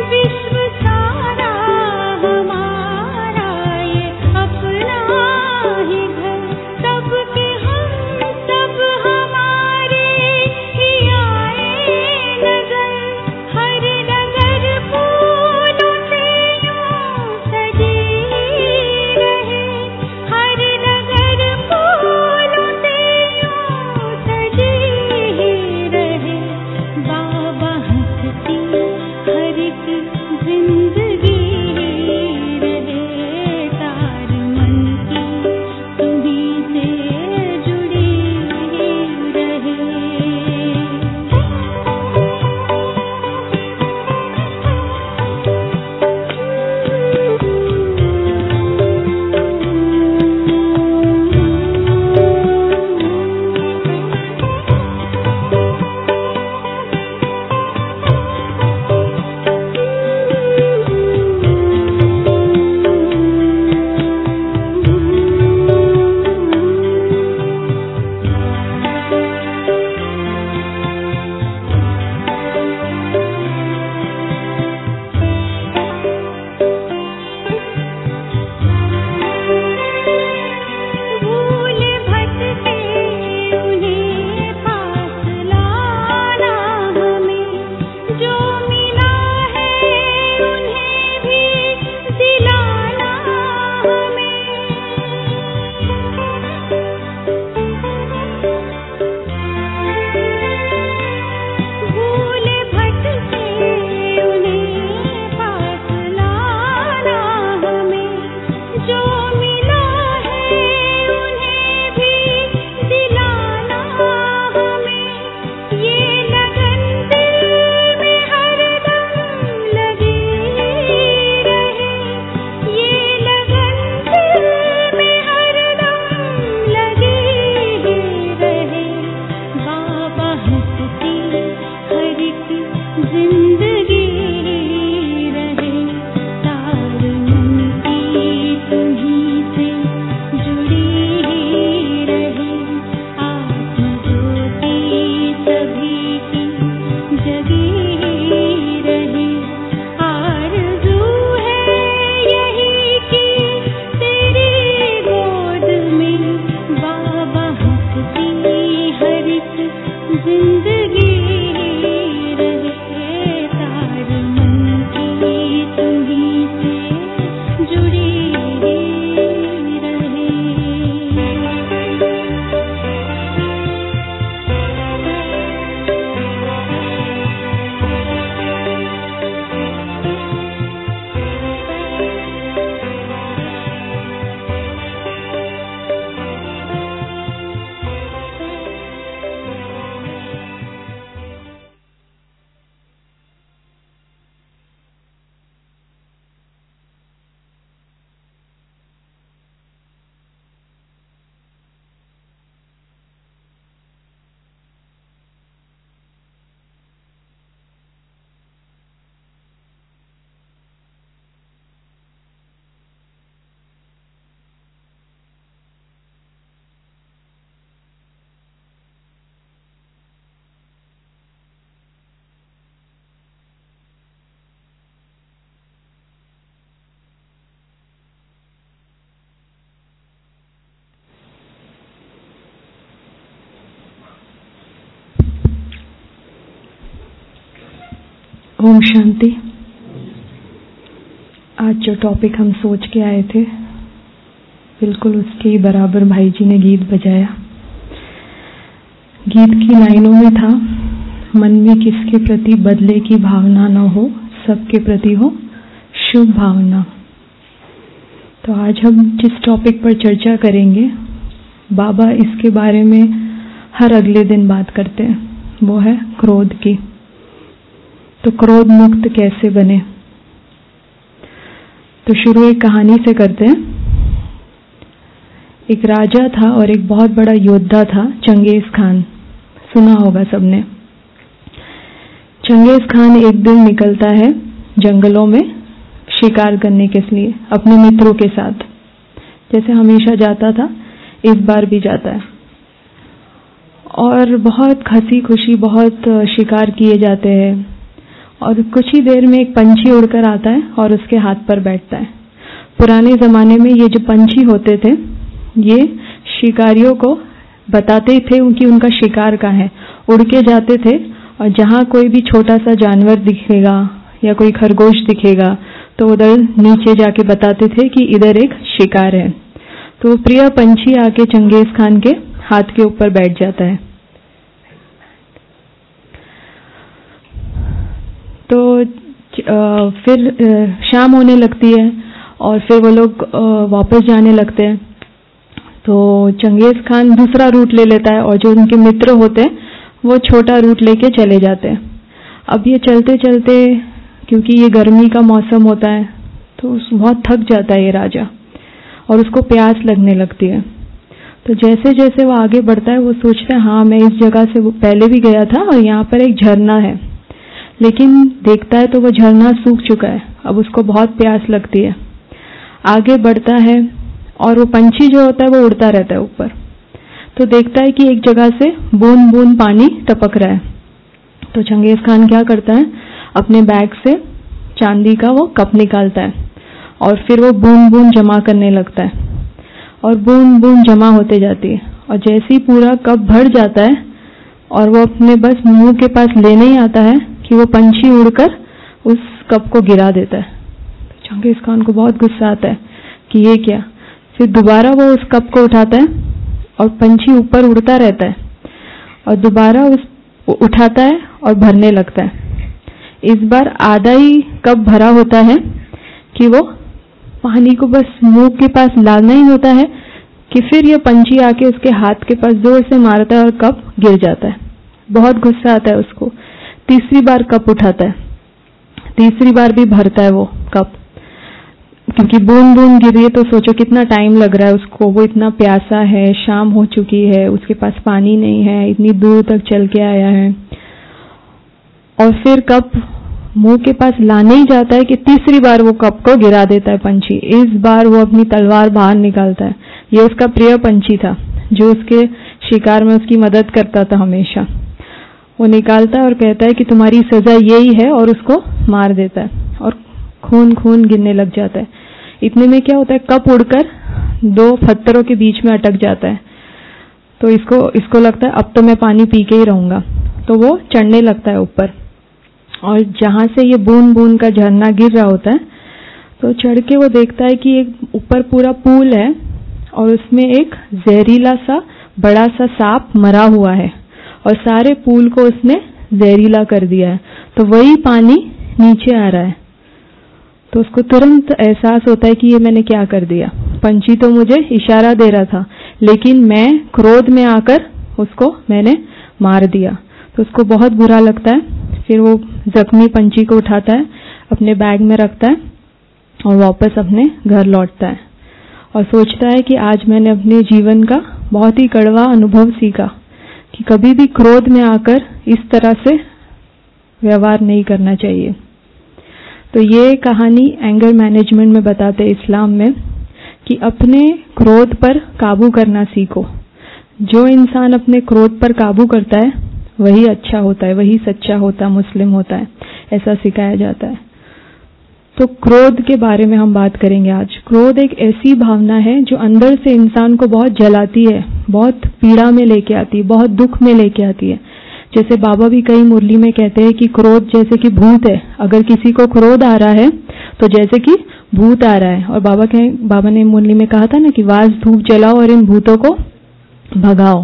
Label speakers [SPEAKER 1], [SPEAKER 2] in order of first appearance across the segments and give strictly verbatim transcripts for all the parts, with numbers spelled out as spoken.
[SPEAKER 1] ओम शांति। आज जो टॉपिक हम सोच के आए थे बिल्कुल उसके ही बराबर भाई जी ने गीत बजाया। गीत की लाइनों में था, मन में किसके प्रति बदले की भावना न हो, सबके प्रति हो शुभ भावना। तो आज हम जिस टॉपिक पर चर्चा करेंगे, बाबा इसके बारे में हर अगले दिन बात करते हैं, वो है क्रोध की। तो क्रोध मुक्त कैसे बने। तो शुरू एक कहानी से करते हैं। एक राजा था और एक बहुत बड़ा योद्धा था, चंगेज खान। सुना होगा सबने। चंगेज खान एक दिन निकलता है जंगलों में शिकार करने के लिए अपने मित्रों के साथ, जैसे हमेशा जाता था, इस बार भी जाता है। और बहुत हंसी खुशी बहुत शिकार किए जाते हैं और कुछ ही देर में एक पंछी उड़कर आता है और उसके हाथ पर बैठता है। पुराने जमाने में ये जो पंछी होते थे ये शिकारियों को बताते थे कि उनका शिकार कहाँ है, उड़ के जाते थे और जहाँ कोई भी छोटा सा जानवर दिखेगा या कोई खरगोश दिखेगा तो उधर नीचे जाके बताते थे कि इधर एक शिकार है। तो प्रिय पंछी आके चंगेज खान के हाथ के ऊपर बैठ जाता है। तो फिर शाम होने लगती है और फिर वो लोग वापस जाने लगते हैं। तो चंगेज खान दूसरा रूट ले लेता है और जो उनके मित्र होते हैं वो छोटा रूट लेके चले जाते हैं। अब ये चलते चलते, क्योंकि ये गर्मी का मौसम होता है तो बहुत थक जाता है ये राजा और उसको प्यास लगने लगती है। तो जैसे जैसे वो आगे बढ़ता है वो सोचता है हाँ मैं इस जगह से पहले भी गया था और यहाँ पर एक झरना है, लेकिन देखता है तो वो झरना सूख चुका है। अब उसको बहुत प्यास लगती है, आगे बढ़ता है और वो पंछी जो होता है वो उड़ता रहता है ऊपर। तो देखता है कि एक जगह से बूंद बूंद पानी टपक रहा है। तो चंगेज खान क्या करता है, अपने बैग से चांदी का वो कप निकालता है और फिर वो बूंद बूंद जमा करने लगता है और बूंद बूंद जमा होते जाती है। और जैसे ही पूरा कप भर जाता है और वो अपने बस मुंह के पास लेने ही आता है कि वो पंछी उड़कर उस कप को गिरा देता है। तो चंगेज खान को बहुत गुस्सा आता है कि ये क्या। फिर दोबारा वो उस कप को उठाता है और पंछी ऊपर उड़ता रहता है और दोबारा उस उठाता है और भरने लगता है। इस बार आधा ही कप भरा होता है कि वो पानी को बस मुंह के पास लाना ही होता है कि फिर ये पंछी आके उसके हाथ के पास जोर से मारता है और कप गिर जाता है। बहुत गुस्सा आता है उसको। तीसरी बार कप उठाता है, तीसरी बार भी भरता है वो कप, क्योंकि बूंद बूंद गिरी है तो सोचो कितना टाइम लग रहा है उसको। वो इतना प्यासा है, शाम हो चुकी है, उसके पास पानी नहीं है, इतनी दूर तक चल के आया है और फिर कप मुंह के पास लाने ही जाता है कि तीसरी बार वो कप को गिरा देता है पंछी। इस बार वो अपनी तलवार बाहर निकालता है। ये उसका प्रिय पंछी था जो उसके शिकार में उसकी मदद करता था हमेशा। वो निकालता है और कहता है कि तुम्हारी सजा यही है और उसको मार देता है और खून खून गिरने लग जाता है। इतने में क्या होता है, कप उड़कर दो पत्थरों के बीच में अटक जाता है। तो इसको इसको लगता है अब तो मैं पानी पी के ही रहूंगा। तो वो चढ़ने लगता है ऊपर और जहां से ये बूंद बूंद का झरना गिर रहा होता है तो चढ़ के वो देखता है कि एक ऊपर पूरा पूल है और उसमें एक जहरीला सा बड़ा सा सांप मरा हुआ है और सारे पूल को उसने जहरीला कर दिया है। तो वही पानी नीचे आ रहा है। तो उसको तुरंत एहसास होता है कि ये मैंने क्या कर दिया। पंछी तो मुझे इशारा दे रहा था लेकिन मैं क्रोध में आकर उसको मैंने मार दिया। तो उसको बहुत बुरा लगता है। फिर वो जख्मी पंछी को उठाता है, अपने बैग में रखता है और वापस अपने घर लौटता है और सोचता है कि आज मैंने अपने जीवन का बहुत ही कड़वा अनुभव सीखा कि कभी भी क्रोध में आकर इस तरह से व्यवहार नहीं करना चाहिए। तो ये कहानी एंगर मैनेजमेंट में बताते हैं इस्लाम में कि अपने क्रोध पर काबू करना सीखो। जो इंसान अपने क्रोध पर काबू करता है वही अच्छा होता है, वही सच्चा होता है, मुस्लिम होता है, ऐसा सिखाया जाता है। तो क्रोध के बारे में हम बात करेंगे आज। क्रोध एक ऐसी भावना है जो अंदर से इंसान को बहुत जलाती है, बहुत पीड़ा में लेके आती है, बहुत दुख में लेके आती है। जैसे बाबा भी कई मुरली में कहते हैं कि क्रोध जैसे कि भूत है। अगर किसी को क्रोध आ रहा है तो जैसे कि भूत आ रहा है। और बाबा के बाबा ने मुरली में कहा था ना कि वाज धूप जलाओ और इन भूतों को भगाओ।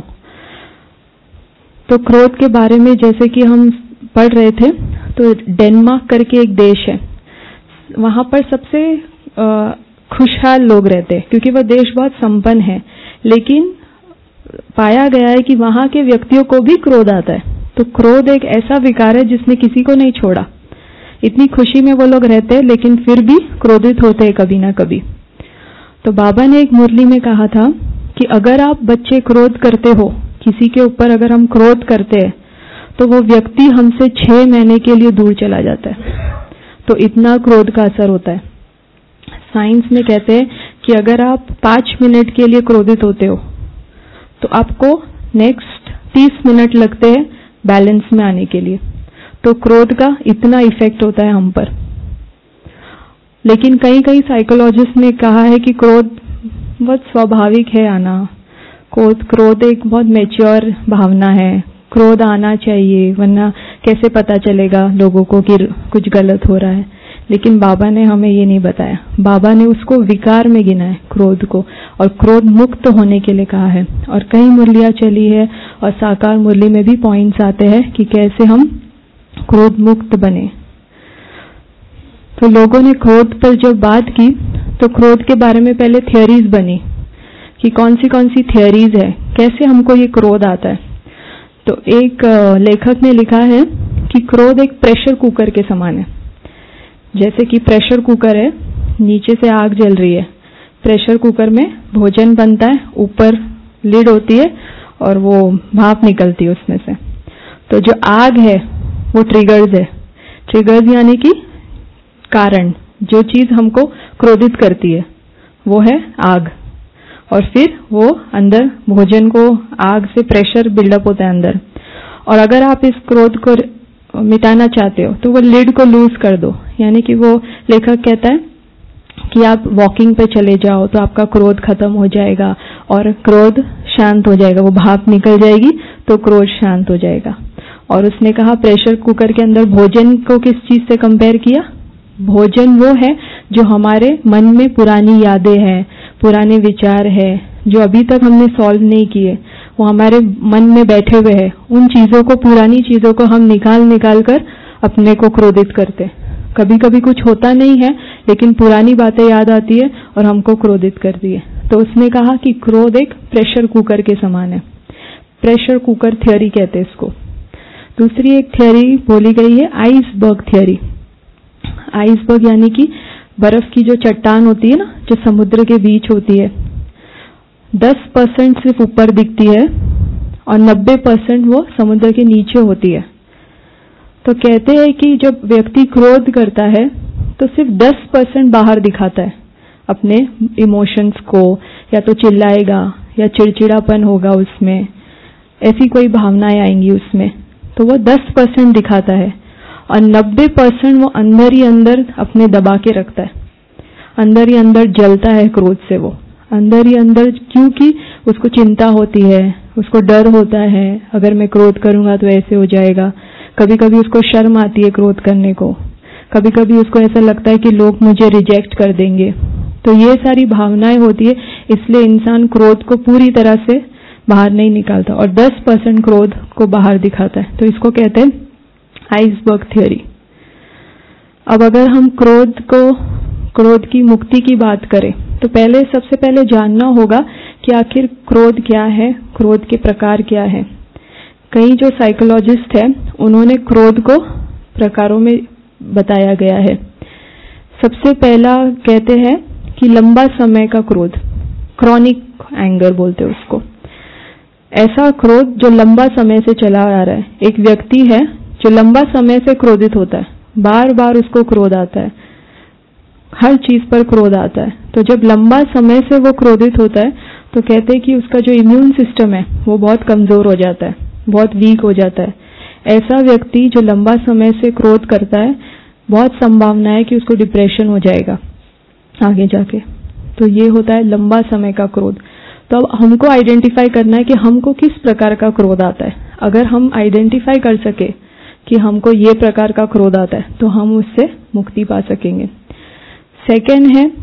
[SPEAKER 1] तो क्रोध के बारे में जैसे कि हम पढ़ रहे थे तो डेनमार्क करके एक देश है, वहां पर सबसे खुशहाल लोग रहते हैं क्योंकि वह देश बहुत संपन्न है। लेकिन पाया गया है कि वहां के व्यक्तियों को भी क्रोध आता है। तो क्रोध एक ऐसा विकार है जिसने किसी को नहीं छोड़ा। इतनी खुशी में वो लोग रहते हैं लेकिन फिर भी क्रोधित होते हैं कभी ना कभी। तो बाबा ने एक मुरली में कहा था कि अगर आप बच्चे क्रोध करते हो, किसी के ऊपर अगर हम क्रोध करते हैं तो वो व्यक्ति हमसे छह महीने के लिए दूर चला जाता है। तो इतना क्रोध का असर होता है। साइंस में कहते हैं कि अगर आप पांच मिनट के लिए क्रोधित होते हो तो आपको नेक्स्ट तीस मिनट लगते हैं बैलेंस में आने के लिए। तो क्रोध का इतना इफेक्ट होता है हम पर। लेकिन कई कई साइकोलॉजिस्ट ने कहा है कि क्रोध बहुत स्वाभाविक है आना, क्रोध क्रोध एक बहुत मैच्योर भावना है, क्रोध आना चाहिए, वरना कैसे पता चलेगा लोगों को कि कुछ गलत हो रहा है। लेकिन बाबा ने हमें ये नहीं बताया, बाबा ने उसको विकार में गिना है क्रोध को, और क्रोध मुक्त होने के लिए कहा है। और कई मुरलियां चली है और साकार मुरली में भी पॉइंट्स आते हैं कि कैसे हम क्रोध मुक्त बने। तो लोगों ने क्रोध पर जब बात की तो क्रोध के बारे में पहले थियरीज बनी कि कौन सी कौन सी थियरीज है, कैसे हमको ये क्रोध आता है। तो एक लेखक ने लिखा है कि क्रोध एक प्रेशर कुकर के समान है। जैसे कि प्रेशर कुकर है, नीचे से आग जल रही है, प्रेशर कुकर में भोजन बनता है, ऊपर लिड होती है और वो भाप निकलती है उसमें से। तो जो आग है वो ट्रिगर्स है, ट्रिगर्स यानी कि कारण, जो चीज हमको क्रोधित करती है वो है आग। और फिर वो अंदर भोजन को आग से प्रेशर बिल्डअप होता है अंदर। और अगर आप इस क्रोध को मिटाना चाहते हो तो वो लिड को लूज कर दो, यानी कि वो लेखक कहता है कि आप वॉकिंग पे चले जाओ तो आपका क्रोध खत्म हो जाएगा और क्रोध शांत हो जाएगा, वो भाप निकल जाएगी तो क्रोध शांत हो जाएगा। और उसने कहा प्रेशर कुकर के अंदर भोजन को किस चीज से कंपेयर किया? भोजन वो है जो हमारे मन में पुरानी यादें हैं, पुराने विचार है जो अभी तक हमने सॉल्व नहीं किए, वो हमारे मन में बैठे हुए हैं। उन चीजों को, पुरानी चीजों को हम निकाल निकाल कर अपने को क्रोधित करते। कभी कभी कुछ होता नहीं है लेकिन पुरानी बातें याद आती है और हमको क्रोधित करती है। तो उसने कहा कि क्रोध एक प्रेशर कुकर के समान है, प्रेशर कुकर थियरी कहते हैं इसको। दूसरी एक थियरी बोली गई है आइसबर्ग थियरी। आइसबर्ग यानी कि बर्फ की जो चट्टान होती है ना, जो समुद्र के बीच होती है, दस परसेंट सिर्फ ऊपर दिखती है और नब्बे परसेंट वो समुद्र के नीचे होती है। तो कहते हैं कि जब व्यक्ति क्रोध करता है तो सिर्फ दस परसेंट बाहर दिखाता है अपने इमोशंस को, या तो चिल्लाएगा या चिड़चिड़ापन होगा उसमें, ऐसी कोई भावनाएं आएंगी उसमें, तो वो दस परसेंट दिखाता है और नब्बे परसेंट वो अंदर ही अंदर अपने दबा के रखता है, अंदर ही अंदर जलता है क्रोध से, वो अंदर ही अंदर, क्योंकि उसको चिंता होती है, उसको डर होता है, अगर मैं क्रोध करूंगा तो ऐसे हो जाएगा। कभी कभी उसको शर्म आती है क्रोध करने को, कभी कभी उसको ऐसा लगता है कि लोग मुझे रिजेक्ट कर देंगे। तो ये सारी भावनाएं होती है, इसलिए इंसान क्रोध को पूरी तरह से बाहर नहीं निकालता और दस परसेंट क्रोध को बाहर दिखाता है। तो इसको कहते हैं आइसबर्ग थियरी। अब अगर हम क्रोध को, क्रोध की मुक्ति की बात करें तो पहले, सबसे पहले जानना होगा कि आखिर क्रोध क्या है, क्रोध के प्रकार क्या है। कई जो साइकोलॉजिस्ट हैं उन्होंने क्रोध को प्रकारों में बताया गया है। सबसे पहला कहते हैं कि लंबा समय का क्रोध, क्रॉनिक एंगर बोलते हैं उसको। ऐसा क्रोध जो लंबा समय से चला आ रहा है। एक व्यक्ति है जो लंबा समय से क्रोधित होता है, बार बार उसको क्रोध आता है, हर चीज पर क्रोध आता है। तो जब लंबा समय से वो क्रोधित होता है तो कहते हैं कि उसका जो इम्यून सिस्टम है वो बहुत कमजोर हो जाता है, बहुत वीक हो जाता है। ऐसा व्यक्ति जो लंबा समय से क्रोध करता है, बहुत संभावना है कि उसको डिप्रेशन हो जाएगा आगे जाके। तो ये होता है लंबा समय का क्रोध। तो अब हमको आइडेंटिफाई करना है कि हमको किस प्रकार का क्रोध आता है। अगर हम आइडेंटिफाई कर सके कि हमको ये प्रकार का क्रोध आता है तो हम उससे मुक्ति पा सकेंगे। सेकेंड है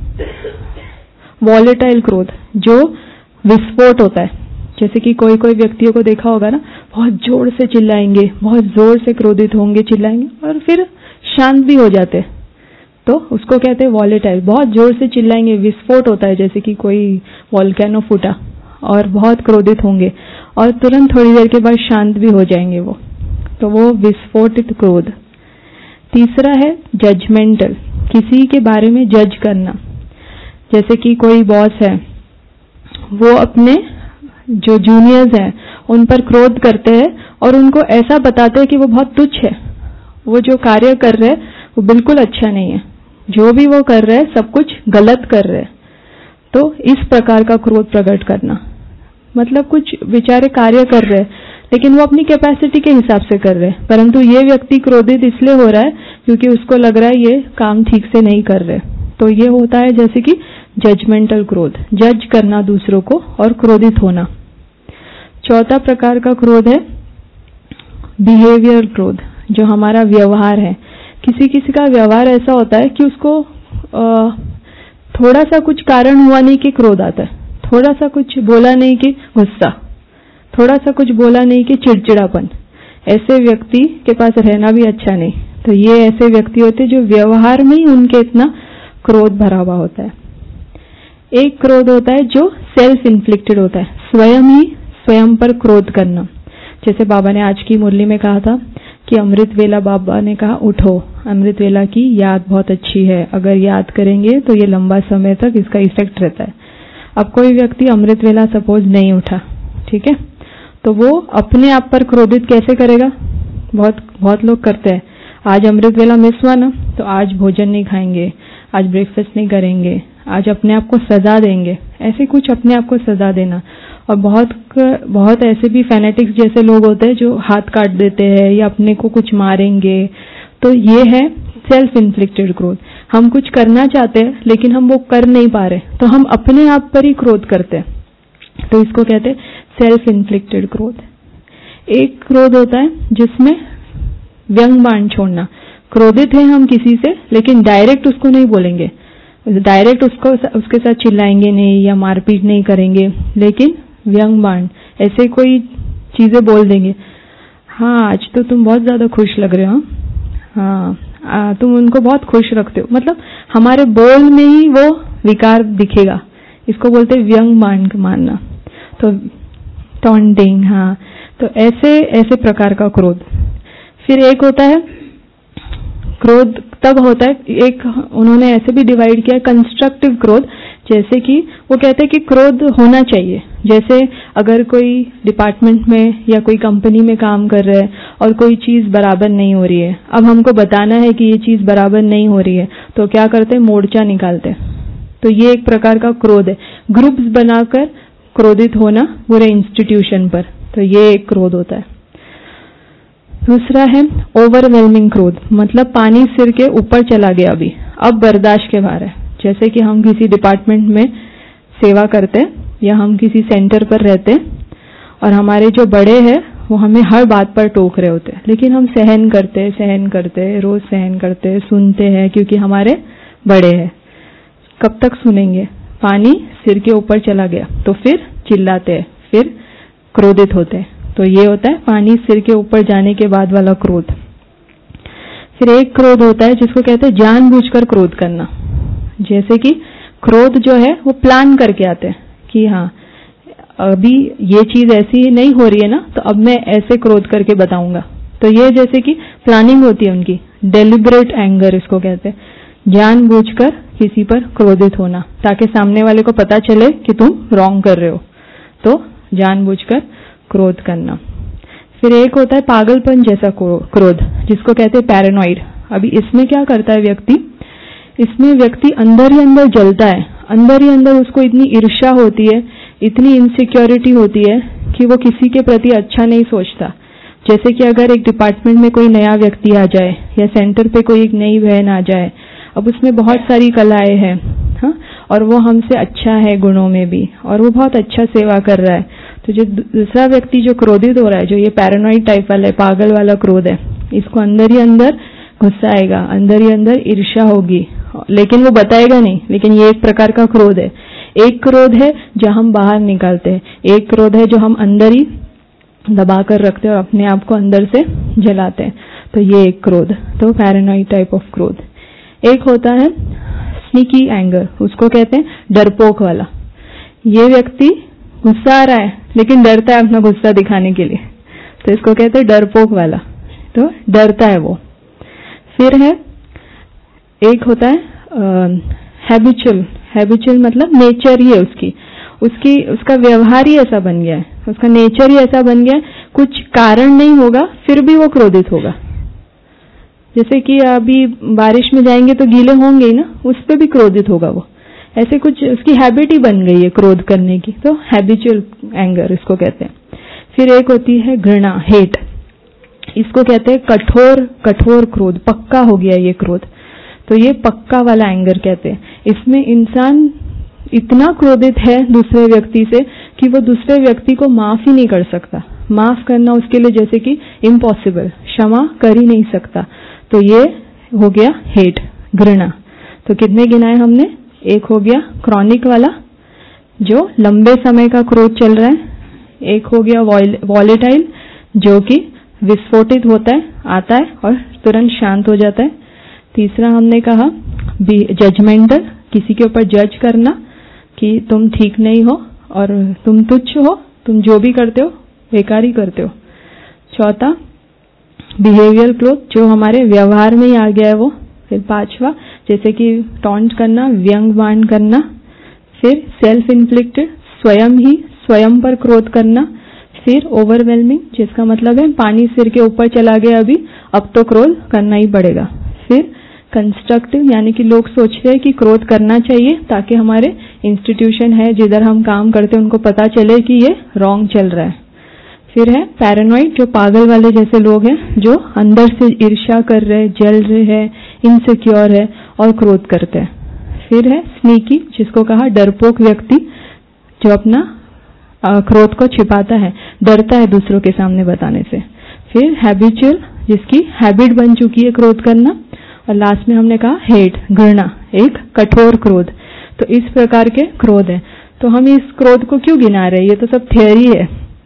[SPEAKER 1] वॉलेटाइल क्रोध, जो विस्फोट होता है। जैसे कि कोई कोई व्यक्तियों को देखा होगा ना, बहुत जोर से चिल्लाएंगे, बहुत जोर से क्रोधित होंगे, चिल्लाएंगे और फिर शांत भी हो जाते, तो उसको कहते हैं वॉलेटाइल। बहुत जोर से चिल्लाएंगे, विस्फोट होता है, जैसे कि कोई वॉल्केनो फूटा और बहुत क्रोधित होंगे और तुरंत थोड़ी देर के बाद शांत भी हो जाएंगे वो, तो वो विस्फोटित क्रोध। तीसरा है जजमेंटल, किसी के बारे में जज करना। जैसे कि कोई बॉस है, वो अपने जो जूनियर्स हैं उन पर क्रोध करते हैं और उनको ऐसा बताते हैं कि वो बहुत तुच्छ है, वो जो कार्य कर रहे हैं वो बिल्कुल अच्छा नहीं है, जो भी वो कर रहे हैं सब कुछ गलत कर रहे हैं। तो इस प्रकार का क्रोध प्रकट करना, मतलब कुछ बेचारे कार्य कर रहे हैं लेकिन वो अपनी कैपेसिटी के हिसाब से कर रहे हैं। परंतु ये व्यक्ति क्रोधित इसलिए हो रहा है क्योंकि उसको लग रहा है ये काम ठीक से नहीं कर रहे। तो ये होता है जैसे कि जजमेंटल क्रोध, जज करना दूसरों को और क्रोधित होना। चौथा प्रकार का क्रोध है बिहेवियर क्रोध, जो हमारा व्यवहार है। किसी किसी का व्यवहार ऐसा होता है कि उसको आ, थोड़ा सा कुछ कारण हुआ नहीं कि क्रोध आता है, थोड़ा सा कुछ बोला नहीं कि गुस्सा, थोड़ा सा कुछ बोला नहीं कि चिड़चिड़ापन। ऐसे व्यक्ति के पास रहना भी अच्छा नहीं। तो ये ऐसे व्यक्ति होते हैं जो व्यवहार में ही उनके इतना क्रोध भरा हुआ होता है। एक क्रोध होता है जो सेल्फ इन्फ्लिक्टेड होता है, स्वयं ही स्वयं पर क्रोध करना। जैसे बाबा ने आज की मुरली में कहा था कि अमृत वेला, बाबा ने कहा उठो, अमृत वेला की याद बहुत अच्छी है, अगर याद करेंगे तो ये लंबा समय तक इसका इफेक्ट रहता है। अब कोई व्यक्ति अमृत वेला सपोज नहीं उठा, ठीक है, तो वो अपने आप पर क्रोधित कैसे करेगा? बहुत बहुत लोग करते हैं, आज अमृत वेला मिस हुआ ना तो आज भोजन नहीं खाएंगे, आज ब्रेकफास्ट नहीं करेंगे, आज अपने आप को सजा देंगे। ऐसे कुछ अपने आप को सजा देना। और बहुत बहुत ऐसे भी फैनेटिक्स जैसे लोग होते हैं जो हाथ काट देते हैं या अपने को कुछ मारेंगे। तो ये है सेल्फ इन्फ्लिक्टेड क्रोध। हम कुछ करना चाहते हैं लेकिन हम वो कर नहीं पा रहे, तो हम अपने आप पर ही क्रोध करते हैं। तो इसको कहते हैं सेल्फ इन्फ्लिक्टेड क्रोध। एक क्रोध होता है जिसमें व्यंग बाण छोड़ना। क्रोधित है हम किसी से लेकिन डायरेक्ट उसको नहीं बोलेंगे, डायरेक्ट उसको उसके साथ चिल्लाएंगे नहीं या मारपीट नहीं करेंगे, लेकिन व्यंग बाण ऐसे कोई चीजें बोल देंगे। हाँ, आज तो तुम बहुत ज्यादा खुश लग रहे हो, हाँ आ, तुम उनको बहुत खुश रखते हो। मतलब हमारे बोल में ही वो विकार दिखेगा। इसको बोलते हैं व्यंग बाण मारना। तो टॉन्टिंग, हाँ, तो ऐसे ऐसे प्रकार का क्रोध। फिर एक होता है क्रोध तब होता है, एक उन्होंने ऐसे भी डिवाइड किया कंस्ट्रक्टिव क्रोध। जैसे कि वो कहते हैं कि क्रोध होना चाहिए। जैसे अगर कोई डिपार्टमेंट में या कोई कंपनी में काम कर रहे हैं और कोई चीज बराबर नहीं हो रही है, अब हमको बताना है कि ये चीज बराबर नहीं हो रही है, तो क्या करते हैं? मोर्चा निकालते हैं। तो ये एक प्रकार का क्रोध है, ग्रुप्स बनाकर क्रोधित होना पूरे इंस्टीट्यूशन पर। तो ये एक क्रोध होता है। दूसरा है ओवरवेलमिंग क्रोध, मतलब पानी सिर के ऊपर चला गया, अभी अब बर्दाश्त के बाहर है। जैसे कि हम किसी डिपार्टमेंट में सेवा करते हैं या हम किसी सेंटर पर रहते हैं और हमारे जो बड़े हैं वो हमें हर बात पर टोक रहे होते हैं, लेकिन हम सहन करते सहन करते रोज सहन करते सुनते हैं क्योंकि हमारे बड़े हैं। कब तक सुनेंगे? पानी सिर के ऊपर चला गया तो फिर चिल्लाते हैं, फिर क्रोधित होते हैं। तो ये होता है पानी सिर के ऊपर जाने के बाद वाला क्रोध। फिर एक क्रोध होता है जिसको कहते हैं जानबूझकर क्रोध करना। जैसे कि क्रोध जो है वो प्लान करके आते हैं कि हाँ अभी ये चीज ऐसी नहीं हो रही है ना, तो अब मैं ऐसे क्रोध करके बताऊंगा। तो ये जैसे कि प्लानिंग होती है उनकी, डेलिब्रेट एंगर इसको कहते हैं, जानबूझकर किसी पर क्रोधित होना ताकि सामने वाले को पता चले कि तुम रॉन्ग कर रहे हो, तो जानबूझकर क्रोध करना। फिर एक होता है पागलपन जैसा क्रोध जिसको कहते हैं पैरानॉइड। अभी इसमें क्या करता है व्यक्ति? इसमें व्यक्ति अंदर ही अंदर जलता है, अंदर ही अंदर उसको इतनी ईर्ष्या होती है, इतनी इनसिक्योरिटी होती है कि वो किसी के प्रति अच्छा नहीं सोचता। जैसे कि अगर एक डिपार्टमेंट में कोई नया व्यक्ति आ जाए या सेंटर पे कोई एक नई बहन आ जाए, अब उसमें बहुत सारी कलाएं हैं, हाँ, और वो हमसे अच्छा है गुणों में भी और वो बहुत अच्छा सेवा कर रहा है, तो जो दूसरा व्यक्ति जो क्रोधित हो रहा है, जो ये पैरानॉइड टाइप वाला है, पागल वाला क्रोध है, इसको अंदर ही अंदर गुस्सा आएगा, अंदर ही अंदर ईर्ष्या होगी, लेकिन वो बताएगा नहीं, लेकिन ये एक प्रकार का क्रोध है। एक क्रोध है जो हम बाहर निकालते हैं, एक क्रोध है जो हम अंदर ही दबा कर रखते हैं और अपने आप को अंदर से जलाते हैं। तो ये एक क्रोध, तो पैरानॉइड टाइप ऑफ क्रोध। एक होता है स्नीकी एंगर, उसको कहते हैं डरपोक वाला। ये व्यक्ति गुस्सा आ रहा है लेकिन डरता है अपना गुस्सा दिखाने के लिए, तो इसको कहते हैं डरपोक वाला, तो डरता है वो। फिर है एक होता है हैबिचुअल, हैबिचुअल मतलब नेचर ही है उसकी उसकी उसका व्यवहार ही ऐसा बन गया है, उसका नेचर ही ऐसा बन गया है, कुछ कारण नहीं होगा फिर भी वो क्रोधित होगा। जैसे कि अभी बारिश में जाएंगे तो गीले होंगे ही ना, उस पर भी क्रोधित होगा वो, ऐसे कुछ उसकी हैबिट ही बन गई है क्रोध करने की, तो हैबिचुअल एंगर इसको कहते हैं। फिर एक होती है घृणा, हेट। इसको कहते हैं कठोर कठोर क्रोध, पक्का हो गया ये क्रोध, तो ये पक्का वाला एंगर कहते हैं। इसमें इंसान इतना क्रोधित है दूसरे व्यक्ति से कि वो दूसरे व्यक्ति को माफ ही नहीं कर सकता। माफ करना उसके लिए जैसे कि इम्पॉसिबल, क्षमा कर ही नहीं सकता। तो ये हो गया हेट, घृणा। तो कितने गिनाए हमने? एक हो गया क्रॉनिक वाला जो लंबे समय का क्रोध चल रहा है, एक हो गया वॉलेटाइल जो कि विस्फोटित होता है, आता है और तुरंत शांत हो जाता है। तीसरा हमने कहा जजमेंटल, किसी के ऊपर जज करना कि तुम ठीक नहीं हो और तुम तुच्छ हो, तुम जो भी करते हो बेकार ही करते हो। चौथा बिहेवियर क्रोध, जो हमारे व्यवहार में ही आ गया है वो। फिर पांचवा जैसे कि टॉन्ट करना, व्यंग्यवान करना। फिर सेल्फ इन्फ्लिक्टेड, स्वयं ही स्वयं पर क्रोध करना। फिर ओवरवेलमिंग, जिसका मतलब है पानी सिर के ऊपर चला गया अभी, अब तो क्रोध करना ही पड़ेगा। फिर कंस्ट्रक्टिव, यानी कि लोग सोचते हैं कि क्रोध करना चाहिए ताकि हमारे इंस्टीट्यूशन है जिधर हम काम करते हैं उनको पता चले कि ये रॉन्ग चल रहा है। फिर है पैरानॉइड, जो पागल वाले जैसे लोग हैं, जो अंदर से ईर्ष्या कर रहे, जल रहे हैं, इनसिक्योर है और क्रोध करते हैं। फिर है स्नीकी, जिसको कहा डरपोक व्यक्ति, जो अपना क्रोध को छिपाता है, डरता है दूसरों के सामने बताने से। फिर हैबिचुअल, जिसकी हैबिट बन चुकी है क्रोध करना। और लास्ट में हमने कहा हेट, घृणा, एक कठोर क्रोध। तो इस प्रकार के क्रोध है। तो हम इस क्रोध को क्यों गिना रहे हैं? ये तो सब थियरी है,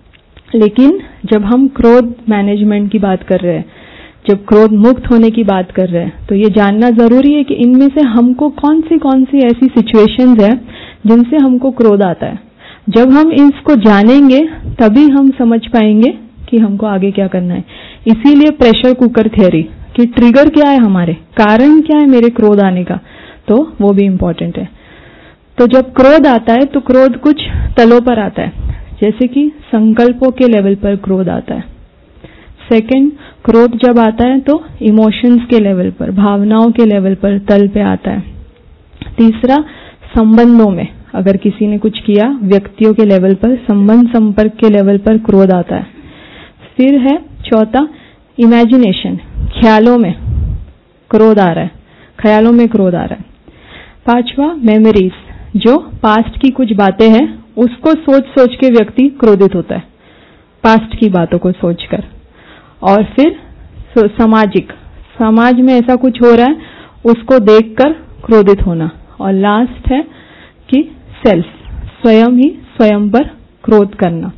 [SPEAKER 1] लेकिन जब हम क्रोध मैनेजमेंट की बात कर रहे हैं, जब क्रोध मुक्त होने की बात कर रहे हैं, तो ये जानना जरूरी है कि इनमें से हमको कौन सी कौन सी ऐसी सिचुएशंस है जिनसे हमको क्रोध आता है। जब हम इसको जानेंगे तभी हम समझ पाएंगे कि हमको आगे क्या करना है। इसीलिए प्रेशर कुकर थ्योरी कि ट्रिगर क्या है, हमारे कारण क्या है मेरे क्रोध आने का, तो वो भी इम्पोर्टेंट है। तो जब क्रोध आता है तो क्रोध कुछ तलों पर आता है, जैसे कि संकल्पों के लेवल पर क्रोध आता है। सेकंड, क्रोध जब आता है तो इमोशंस के लेवल पर, भावनाओं के लेवल पर तल पे आता है। तीसरा, संबंधों में अगर किसी ने कुछ किया, व्यक्तियों के लेवल पर, संबंध संपर्क के लेवल पर क्रोध आता है। फिर है चौथा इमेजिनेशन, ख्यालों में क्रोध आ रहा है, ख्यालों में क्रोध आ रहा है। पांचवा मेमोरीज, जो पास्ट की कुछ बातें हैं उसको सोच सोच के व्यक्ति क्रोधित होता है, पास्ट की बातों को सोचकर। और फिर सामाजिक, समाज में ऐसा कुछ हो रहा है उसको देखकर क्रोधित होना। और लास्ट है कि सेल्फ, स्वयं ही स्वयं पर क्रोध करना।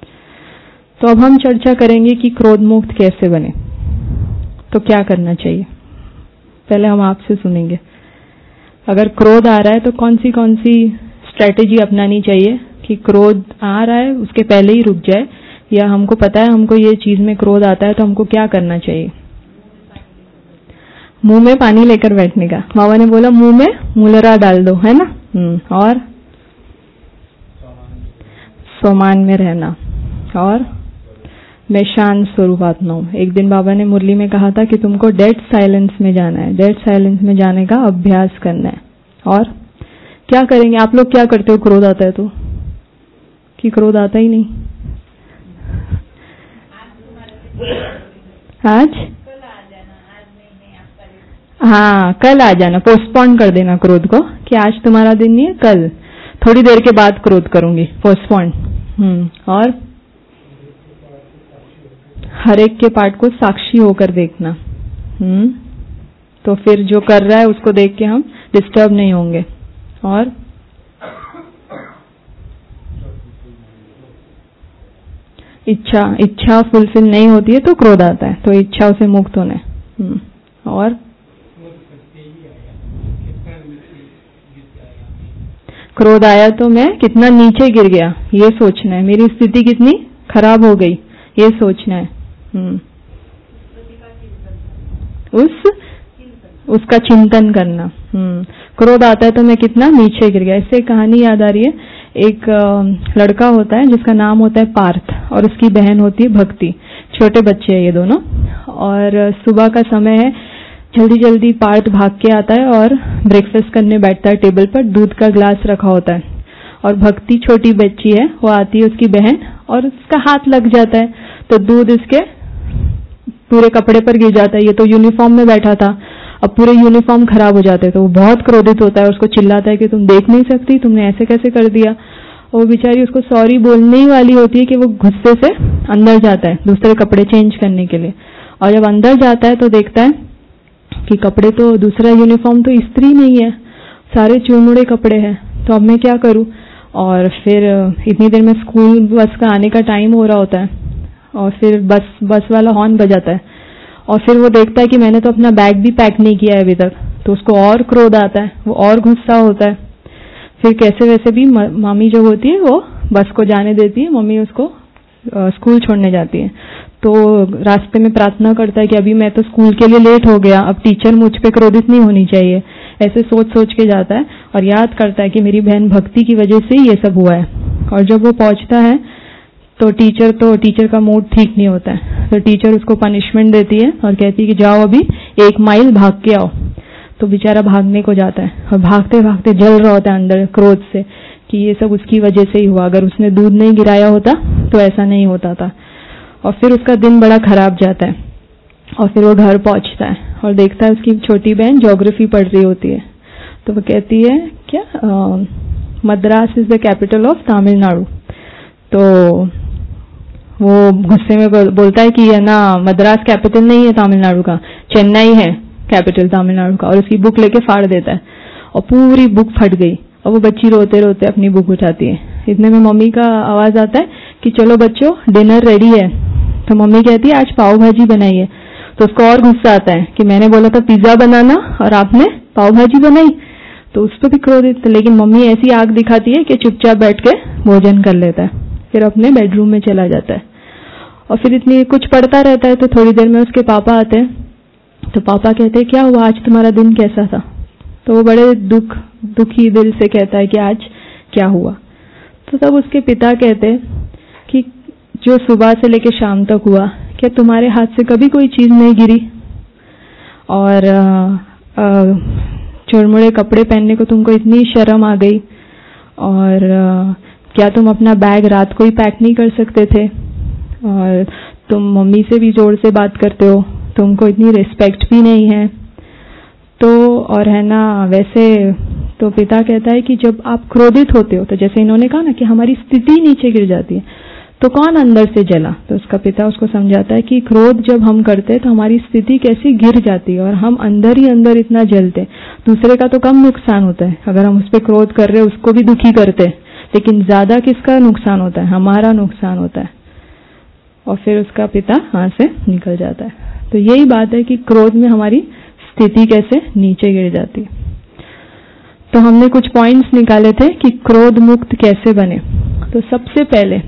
[SPEAKER 1] तो अब हम चर्चा करेंगे कि क्रोध मुक्त कैसे बने, तो क्या करना चाहिए। पहले हम आपसे सुनेंगे, अगर क्रोध आ रहा है तो कौन सी कौन सी स्ट्रेटेजी अपनानी चाहिए कि क्रोध आ रहा है उसके पहले ही रुक जाए, या हमको पता है हमको ये चीज में क्रोध आता है तो हमको क्या करना चाहिए। मुंह में पानी लेकर बैठने का, मामा ने बोला मुंह में मुलरा डाल दो, है ना। हम्म और सोमान में रहना, और मैं शांत स्वरूपात्मा हूं। एक दिन बाबा ने मुरली में कहा था कि तुमको डेड साइलेंस में जाना है, डेड साइलेंस में जाने का अभ्यास करना है। और क्या करेंगे आप लोग, क्या करते हो क्रोध आता है तो, कि क्रोध आता ही नहीं। आज हाँ कल आ जाना, पोस्टपोन कर देना क्रोध को कि आज तुम्हारा दिन नहीं है, कल थोड़ी देर के बाद क्रोध करूंगी, पोस्टपोन। हम्म और हर एक के पार्ट को साक्षी होकर देखना। हम्म तो फिर जो कर रहा है उसको देख के हम डिस्टर्ब नहीं होंगे। और इच्छा इच्छा फुलफिल नहीं होती है तो क्रोध आता है, तो इच्छा से मुक्त होना है। हम्म और क्रोध आया तो मैं कितना नीचे गिर गया ये सोचना है, मेरी स्थिति कितनी खराब हो गई ये सोचना है। हम्म उस उसका चिंतन करना। हम्म क्रोध आता है तो मैं कितना नीचे गिर गया। इससे कहानी याद आ रही है, एक लड़का होता है जिसका नाम होता है पार्थ और उसकी बहन होती है भक्ति। छोटे बच्चे हैं ये दोनों, और सुबह का समय है, जल्दी जल्दी पार्थ भाग के आता है और ब्रेकफास्ट करने बैठता है टेबल पर, दूध का ग्लास रखा होता है, और भक्ति छोटी बच्ची है, वो आती है उसकी बहन और उसका हाथ लग जाता है तो दूध इसके पूरे कपड़े पर गिर जाता है। ये तो यूनिफॉर्म में बैठा था, अब पूरे यूनिफॉर्म खराब हो जाते हैं। तो वो बहुत क्रोधित होता है, उसको चिल्लाता है कि तुम देख नहीं सकती, तुमने ऐसे कैसे कर दिया। और वो बेचारी उसको सॉरी बोलने ही वाली होती है कि वो गुस्से से अंदर जाता है दूसरे कपड़े चेंज करने के लिए। और जब अंदर जाता है तो देखता है कि कपड़े तो, दूसरा यूनिफॉर्म तो इस्त्री नहीं है, सारे चुरमुड़े कपड़े हैं। तो अब मैं क्या करूं। और फिर इतनी देर में स्कूल बस का आने का टाइम हो रहा होता है और फिर बस बस वाला हॉर्न बजाता है और फिर वो देखता है कि मैंने तो अपना बैग भी पैक नहीं किया है अभी तक। तो उसको और क्रोध आता है, वो और गुस्सा होता है। फिर कैसे वैसे भी मामी जो होती है वो बस को जाने देती है, मम्मी उसको स्कूल छोड़ने जाती है। तो रास्ते में प्रार्थना करता है कि अभी मैं तो स्कूल के लिए लेट हो गया, अब टीचर मुझ पे क्रोधित नहीं होनी चाहिए। ऐसे सोच सोच के जाता है और याद करता है कि मेरी बहन भक्ति की वजह से ही ये सब हुआ है। और जब वो पहुंचता है तो टीचर तो टीचर का मूड ठीक नहीं होता है। तो टीचर उसको पनिशमेंट देती है और कहती है कि जाओ अभी एक माइल भाग के आओ। तो बेचारा भागने को जाता है और भागते भागते जल रहा होता है अंदर क्रोध से कि ये सब उसकी वजह से ही हुआ, अगर उसने दूध नहीं गिराया होता तो ऐसा नहीं होता था। और फिर उसका दिन बड़ा खराब जाता है और फिर वो घर पहुंचता है और देखता है उसकी छोटी बहन ज्योग्राफी पढ़ रही होती है। तो वो कहती है क्या, Madras is the capital of Tamil Nadu. तो वो गुस्से में बोलता है कि है ना, मद्रास कैपिटल नहीं है तमिलनाडु का, चेन्नई है कैपिटल तमिलनाडु का। और उसकी बुक लेके फाड़ देता है और पूरी बुक फट गई और वो बच्ची रोते रोते अपनी बुक उठाती है। इतने में मम्मी का आवाज आता है कि चलो बच्चों डिनर रेडी है। तो मम्मी कहती है आज पाव भाजी बनाई है। तो उसको और गुस्सा आता है कि मैंने बोला था पिज्जा बनाना और आपने पाव भाजी बनाई। तो उस पर भी क्रोधित, लेकिन मम्मी ऐसी आग दिखाती है कि चुपचाप बैठ के भोजन कर लेता है, फिर अपने बेडरूम में चला जाता है। और फिर इतनी कुछ पढ़ता रहता है। तो थोड़ी देर में उसके पापा आते हैं। तो पापा कहते हैं क्या हुआ, आज तुम्हारा दिन कैसा था। तो वो बड़े दुख दुखी दिल से कहता है कि आज क्या हुआ। तो तब उसके पिता कहते हैं कि जो सुबह से लेकर शाम तक हुआ, क्या तुम्हारे हाथ से कभी कोई चीज नहीं गिरी और चुरमुड़े कपड़े पहनने को तुमको इतनी शर्म आ गई। और आ, क्या तुम अपना बैग रात को ही पैक नहीं कर सकते थे। और तुम मम्मी से भी जोर से बात करते हो, तुमको इतनी रिस्पेक्ट भी नहीं है। तो और है ना, वैसे तो पिता कहता है कि जब आप क्रोधित होते हो, तो जैसे इन्होंने कहा ना कि हमारी स्थिति नीचे गिर जाती है, तो कौन अंदर से जला। तो उसका पिता उसको समझाता है कि क्रोध जब हम करते हैं तो हमारी स्थिति कैसी गिर जाती है और हम अंदर ही अंदर इतना जलते। दूसरे का तो कम नुकसान होता है, अगर हम उस पर क्रोध कर रहे उसको भी दुखी करते, लेकिन ज्यादा किसका नुकसान होता है, हमारा नुकसान होता है। और फिर उसका पिता वहां से निकल जाता है। तो यही बात है कि क्रोध में हमारी स्थिति कैसे नीचे गिर जाती है। तो हमने कुछ पॉइंट्स निकाले थे कि क्रोध मुक्त कैसे बने। तो सबसे पहले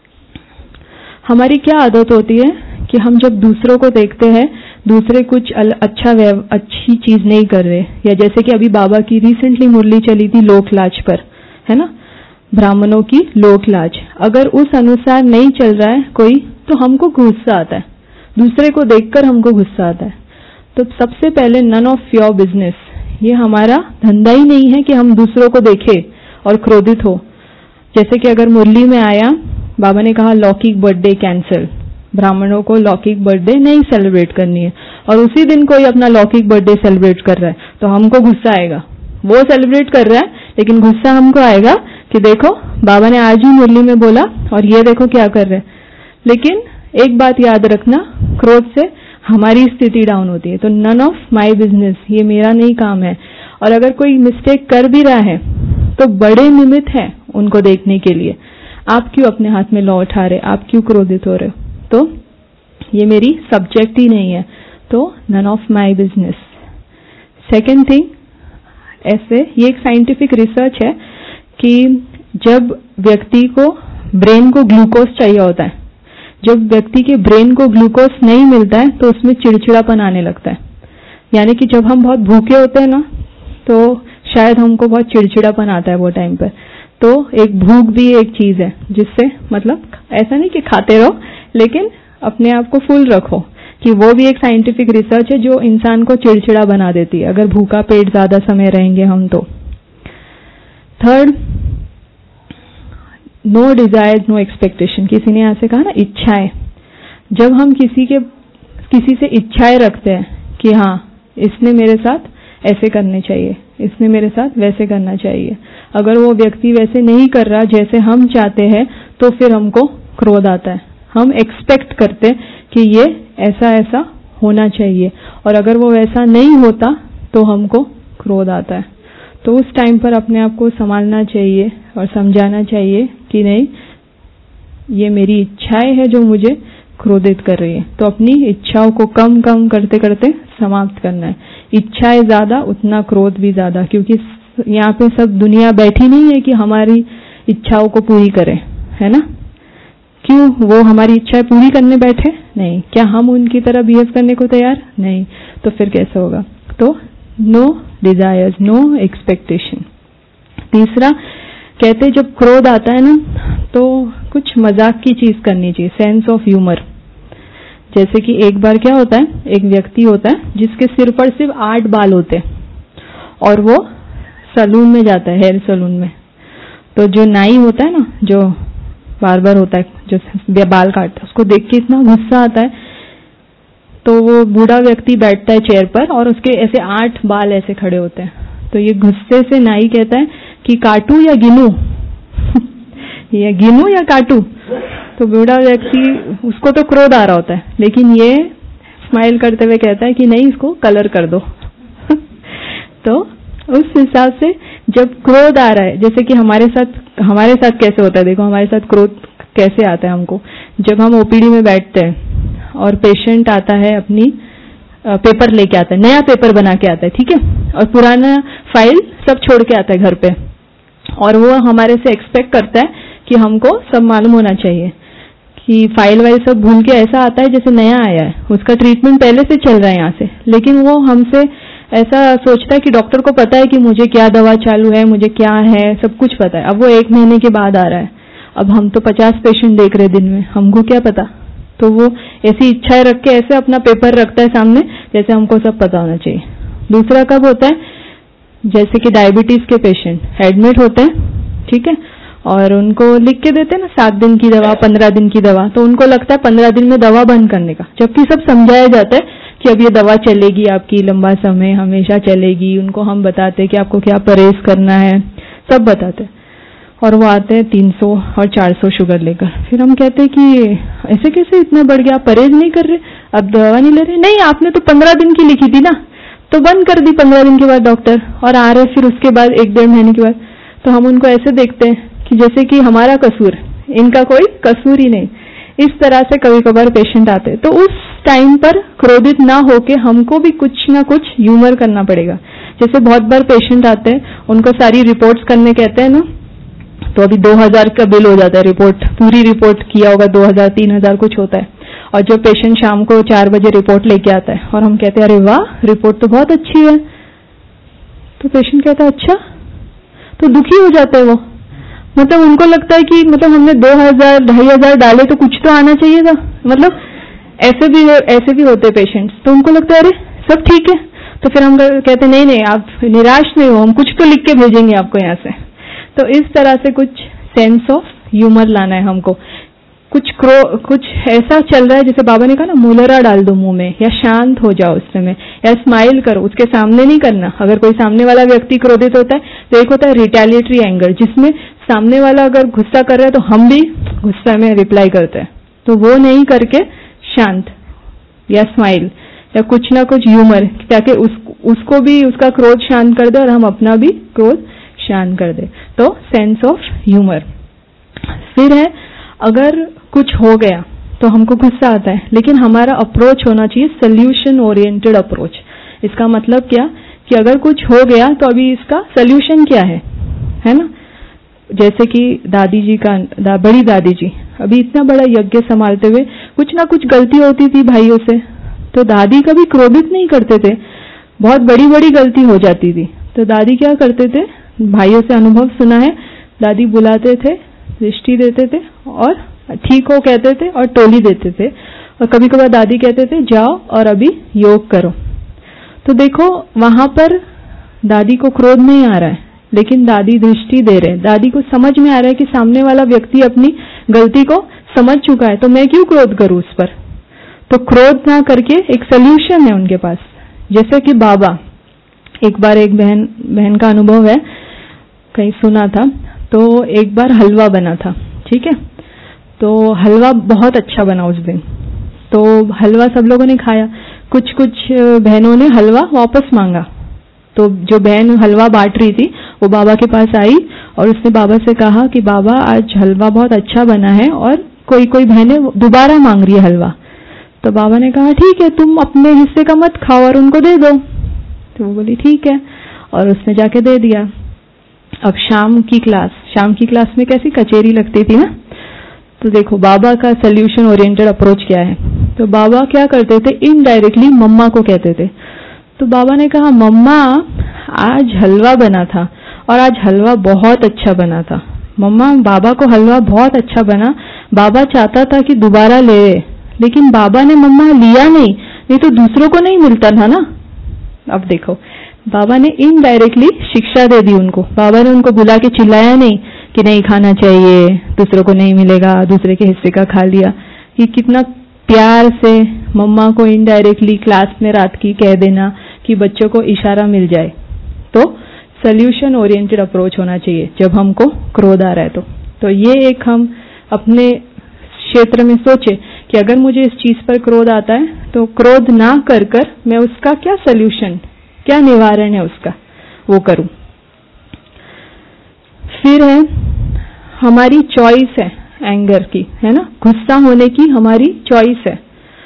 [SPEAKER 1] हमारी क्या आदत होती है कि हम जब दूसरों को देखते हैं, दूसरे कुछ अच्छा अच्छी चीज नहीं कर रहे, या जैसे कि अभी बाबा की रिसेंटली मुरली चली थी लोक लाज पर, है ना, ब्राह्मणों की लोक लाज, अगर उस अनुसार नहीं चल रहा है कोई तो हमको गुस्सा आता है, दूसरे को देखकर हमको गुस्सा आता है। तो सबसे पहले नन ऑफ योर बिजनेस, ये हमारा धंधा ही नहीं है कि हम दूसरों को देखें और क्रोधित हो। जैसे कि अगर मुरली में आया, बाबा ने कहा लौकिक बर्थडे कैंसिल, ब्राह्मणों को लौकिक बर्थडे नहीं सेलिब्रेट करनी है, और उसी दिन कोई अपना लौकिक बर्थडे सेलिब्रेट कर रहा है, तो हमको गुस्सा आएगा। वो सेलिब्रेट कर रहा है लेकिन गुस्सा हमको आएगा कि देखो बाबा ने आज ही मुरली में बोला और ये देखो क्या कर रहे हैं। लेकिन एक बात याद रखना, क्रोध से हमारी स्थिति डाउन होती है। तो नन ऑफ माई बिजनेस, ये मेरा नहीं काम है। और अगर कोई मिस्टेक कर भी रहा है तो बड़े निमित्त है उनको देखने के लिए, आप क्यों अपने हाथ में लॉ उठा रहे, आप क्यों क्रोधित हो रहे हो। तो ये मेरी सब्जेक्ट ही नहीं है, तो none of my business. Second thing, ऐसे ये एक साइंटिफिक रिसर्च है कि जब व्यक्ति को ब्रेन को ग्लूकोज चाहिए होता है, जब व्यक्ति के ब्रेन को ग्लूकोज नहीं मिलता है तो उसमें चिड़चिड़ापन आने लगता है। यानी कि जब हम बहुत भूखे होते हैं ना, तो शायद हमको बहुत चिड़चिड़ापन आता है वो टाइम पर। तो एक भूख भी एक चीज है जिससे, मतलब ऐसा नहीं कि खाते रहो, लेकिन अपने आप को फुल रखो, कि वो भी एक साइंटिफिक रिसर्च है जो इंसान को चिड़चिड़ा बना देती है अगर भूखा पेट ज्यादा समय रहेंगे हम तो। Third, no desire no expectation, किसी ने यहाँ से कहा ना इच्छाएं, जब हम किसी के किसी से इच्छाएं रखते हैं कि हाँ इसने मेरे साथ ऐसे करने चाहिए, इसने मेरे साथ वैसे करना चाहिए, अगर वो व्यक्ति वैसे नहीं कर रहा जैसे हम चाहते हैं तो फिर हमको क्रोध आता है। हम एक्सपेक्ट करते कि ये ऐसा ऐसा होना चाहिए, और अगर वो वैसा नहीं होता तो हमको क्रोध आता है। तो उस टाइम पर अपने आप को संभालना चाहिए और समझाना चाहिए कि नहीं, ये मेरी इच्छाएं है जो मुझे क्रोधित कर रही है। तो अपनी इच्छाओं को कम कम करते करते समाप्त करना है। इच्छाएं ज्यादा उतना क्रोध भी ज्यादा, क्योंकि यहाँ पे सब दुनिया बैठी नहीं है कि हमारी इच्छाओं को पूरी करे, है ना। क्यों वो हमारी इच्छाएं पूरी करने बैठे? नहीं। क्या हम उनकी तरह बिहेव करने को तैयार? नहीं। तो फिर कैसे होगा? तो नो डिजायर्स नो एक्सपेक्टेशन। तीसरा कहते जब क्रोध आता है ना तो कुछ मजाक की चीज करनी चाहिए, सेंस ऑफ ह्यूमर। जैसे कि एक बार क्या होता है, एक व्यक्ति होता है जिसके सिर पर सिर्फ आठ बाल होते हैं और वो सलून में जाता है, हेयर सलून में। तो जो नाई होता है ना, जो बार्बर होता है जो बाल काटता है, उसको देख के इतना गुस्सा आता है। तो वो बूढ़ा व्यक्ति बैठता है चेयर पर और उसके ऐसे आठ बाल ऐसे खड़े होते हैं। तो ये गुस्से से नाई कहता है कि काटू या गिनू या गिनू या काटू। तो बूढ़ा व्यक्ति, उसको तो क्रोध आ रहा होता है, लेकिन ये स्माइल करते हुए कहता है कि नहीं, इसको कलर कर दो। तो उस हिसाब से जब क्रोध आ रहा है, जैसे कि हमारे साथ हमारे साथ कैसे होता है, देखो हमारे साथ क्रोध कैसे आता है हमको। जब हम ओपीडी में बैठते हैं और पेशेंट आता है, अपनी पेपर लेके आता है, नया पेपर बना के आता है, ठीक है, और पुराना फाइल सब छोड़ के आता है घर पे, और वो हमारे से एक्सपेक्ट करता है कि हमको सब मालूम होना चाहिए कि फाइल वाइल सब भूल के ऐसा आता है जैसे नया आया है, उसका ट्रीटमेंट पहले से चल रहा है यहाँ से। लेकिन वो हमसे ऐसा सोचता है कि डॉक्टर को पता है कि मुझे क्या दवा चालू है, मुझे क्या है, सब कुछ पता है। अब वो एक महीने के बाद आ रहा है, अब हम तो पचास पेशेंट देख रहे दिन में, हमको क्या पता। तो वो ऐसी इच्छाएं रख के ऐसे अपना पेपर रखता है सामने जैसे हमको सब पता होना चाहिए। दूसरा कब होता है, जैसे कि डायबिटीज के पेशेंट एडमिट होते हैं, ठीक है, और उनको लिख के देते हैं ना सात दिन की दवा, पंद्रह दिन की दवा, तो उनको लगता है पंद्रह दिन में दवा बंद करने का, जबकि सब समझाया जाता है कि अब ये दवा चलेगी आपकी लंबा समय, हमेशा चलेगी। उनको हम बताते हैं कि आपको क्या परहेज करना है, सब बताते हैं। और वो आते हैं तीन सौ और चार सौ शुगर लेकर। फिर हम कहते हैं कि ऐसे कैसे इतना बढ़ गया, आप परहेज नहीं कर रहे, अब दवा नहीं ले रहे। नहीं, आपने तो पंद्रह दिन की लिखी थी ना, तो बंद कर दी पंद्रह दिन के बाद डॉक्टर, और आ रहे फिर उसके बाद एक डेढ़ महीने के बाद। तो हम उनको ऐसे देखते हैं कि जैसे कि हमारा कसूर, इनका कोई कसूर ही नहीं। इस तरह से कभी कभार पेशेंट आते हैं। तो उस टाइम पर क्रोधित ना होके हमको भी कुछ ना कुछ ह्यूमर करना पड़ेगा। जैसे बहुत बार पेशेंट आते हैं, उनको सारी रिपोर्ट्स करने कहते हैं ना, तो अभी दो हजार का बिल हो जाता है, रिपोर्ट पूरी रिपोर्ट किया होगा दो हजार तीन हजार कुछ होता है। और जो पेशेंट शाम को चार बजे रिपोर्ट लेके आता है और हम कहते हैं अरे वाह रिपोर्ट तो बहुत अच्छी है, तो पेशेंट कहता है अच्छा, तो दुखी हो जाते हैं वो। मतलब उनको लगता है कि मतलब हमने दो हजार ढाई हजार डाले तो कुछ तो आना चाहिए था। मतलब ऐसे भी ऐसे भी होते पेशेंट्स, तो उनको लगता है अरे सब ठीक है। तो फिर हम कहते नहीं नहीं आप निराश नहीं हो, हम कुछ तो लिख के भेजेंगे आपको यहाँ से। तो इस तरह से कुछ सेंस ऑफ ह्यूमर लाना है हमको। कुछ क्रो कुछ ऐसा चल रहा है, जैसे बाबा ने कहा ना मूलरा डाल दो मुंह में, या शांत हो जाओ उस समय, या स्माइल करो, उसके सामने नहीं करना। अगर कोई सामने वाला व्यक्ति क्रोधित होता है तो एक होता है रिटेलिएटरी एंगर, जिसमें सामने वाला अगर गुस्सा कर रहा है तो हम भी गुस्सा में रिप्लाई करते हैं। तो वो नहीं करके शांत या स्माइल या कुछ ना कुछ ह्यूमर, ताकि उस, उसको भी उसका क्रोध शांत कर दे और हम अपना भी क्रोध शांत कर दे। तो सेंस ऑफ ह्यूमर। फिर है अगर कुछ हो गया तो हमको गुस्सा आता है, लेकिन हमारा अप्रोच होना चाहिए सोल्यूशन ओरिएंटेड अप्रोच। इसका मतलब क्या कि अगर कुछ हो गया तो अभी इसका सोल्यूशन क्या है, है ना। जैसे कि दादी जी का दा, बड़ी दादी जी अभी इतना बड़ा यज्ञ संभालते हुए कुछ ना कुछ गलती होती थी भाइयों से, तो दादी कभी क्रोधित नहीं करते थे, बहुत बड़ी बड़ी गलती हो जाती थी। तो दादी क्या करते थे, भाइयों से अनुभव सुना है, दादी बुलाते थे, दृष्टि देते थे और ठीक हो कहते थे और टोली देते थे, और कभी कभार दादी कहते थे जाओ और अभी योग करो। तो देखो वहां पर दादी को क्रोध नहीं आ रहा है, लेकिन दादी दृष्टि दे रहे, दादी को समझ में आ रहा है कि सामने वाला व्यक्ति अपनी गलती को समझ चुका है, तो मैं क्यों क्रोध करूं उस पर। तो क्रोध ना करके एक सोल्यूशन है उनके पास। जैसे कि बाबा, एक बार एक बहन बहन का अनुभव है, कहीं सुना था, तो एक बार हलवा बना था, ठीक है, तो हलवा बहुत अच्छा बना उस दिन। तो हलवा सब लोगों ने खाया, कुछ कुछ बहनों ने हलवा वापस मांगा। तो जो बहन हलवा बांट रही थी वो बाबा के पास आई और उसने बाबा से कहा कि बाबा आज हलवा बहुत अच्छा बना है और कोई कोई बहनें दोबारा मांग रही है हलवा। तो बाबा ने कहा ठीक है, तुम अपने हिस्से का मत खाओ और उनको दे दो। तो वो बोली ठीक है, और उसने जाके दे दिया। अब शाम की क्लास, शाम की क्लास में कैसी कचेरी लगती थी ना, तो देखो बाबा का सोल्यूशन ओरिएंटेड अप्रोच क्या है। तो बाबा क्या करते थे, इनडायरेक्टली मम्मा को कहते थे। तो बाबा ने कहा मम्मा आज हलवा बना था और आज हलवा बहुत अच्छा बना था। मम्मा बाबा को हलवा बहुत अच्छा बना, बाबा चाहता था कि दोबारा ले, लेकिन बाबा ने मम्मा लिया नहीं, ये तो दूसरों को नहीं मिलता था ना। अब देखो बाबा ने इनडायरेक्टली शिक्षा दे दी उनको। बाबा ने उनको बुला के चिल्लाया नहीं कि नहीं खाना चाहिए, दूसरों को नहीं मिलेगा, दूसरे के हिस्से का खा लिया। ये कितना प्यार से मम्मा को इनडायरेक्टली क्लास में रात की कह देना कि बच्चों को इशारा मिल जाए। तो सोल्यूशन ओरिएंटेड अप्रोच होना चाहिए जब हमको क्रोध आ रहा है। तो तो ये एक हम अपने क्षेत्र में सोचे कि अगर मुझे इस चीज पर क्रोध आता है तो क्रोध ना कर कर मैं उसका क्या सोल्यूशन, क्या निवारण है उसका, वो करूं। फिर है हमारी चॉइस है एंगर की, है ना, गुस्सा होने की हमारी चॉइस है।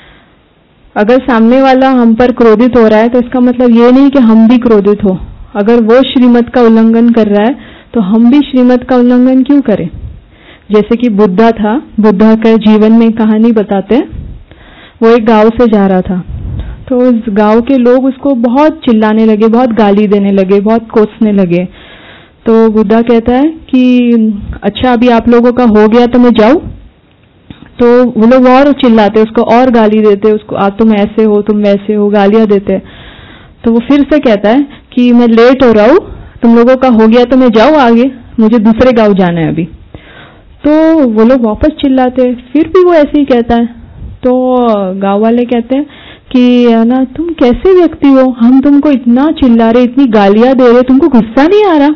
[SPEAKER 1] अगर सामने वाला हम पर क्रोधित हो रहा है तो इसका मतलब ये नहीं कि हम भी क्रोधित हो। अगर वो श्रीमत का उल्लंघन कर रहा है तो हम भी श्रीमत का उल्लंघन क्यों करें। जैसे कि बुद्धा था, बुद्धा के जीवन में कहानी बताते हैं। वो एक गांव से जा रहा था, तो उस गांव के लोग उसको बहुत चिल्लाने लगे, बहुत गाली देने लगे, बहुत कोसने लगे। तो बुद्धा कहता है कि अच्छा अभी आप लोगों का हो गया तो मैं जाऊं। तो वो लोग और चिल्लाते, उसको और गाली देते, उसको आ तुम ऐसे हो, तुम वैसे हो, गालियां देते। तो वो फिर से कहता है कि मैं लेट हो रहा हूं, तुम लोगों का हो गया तो मैं जाऊं आगे, मुझे दूसरे गांव जाना है अभी। तो वो लोग वापस चिल्लाते, फिर भी वो ऐसे ही कहता है। तो गांव वाले कहते हैं कि ना तुम कैसे व्यक्ति हो, हम तुमको इतना चिल्ला रहे, इतनी गालियां दे रहे, तुमको गुस्सा नहीं आ रहा।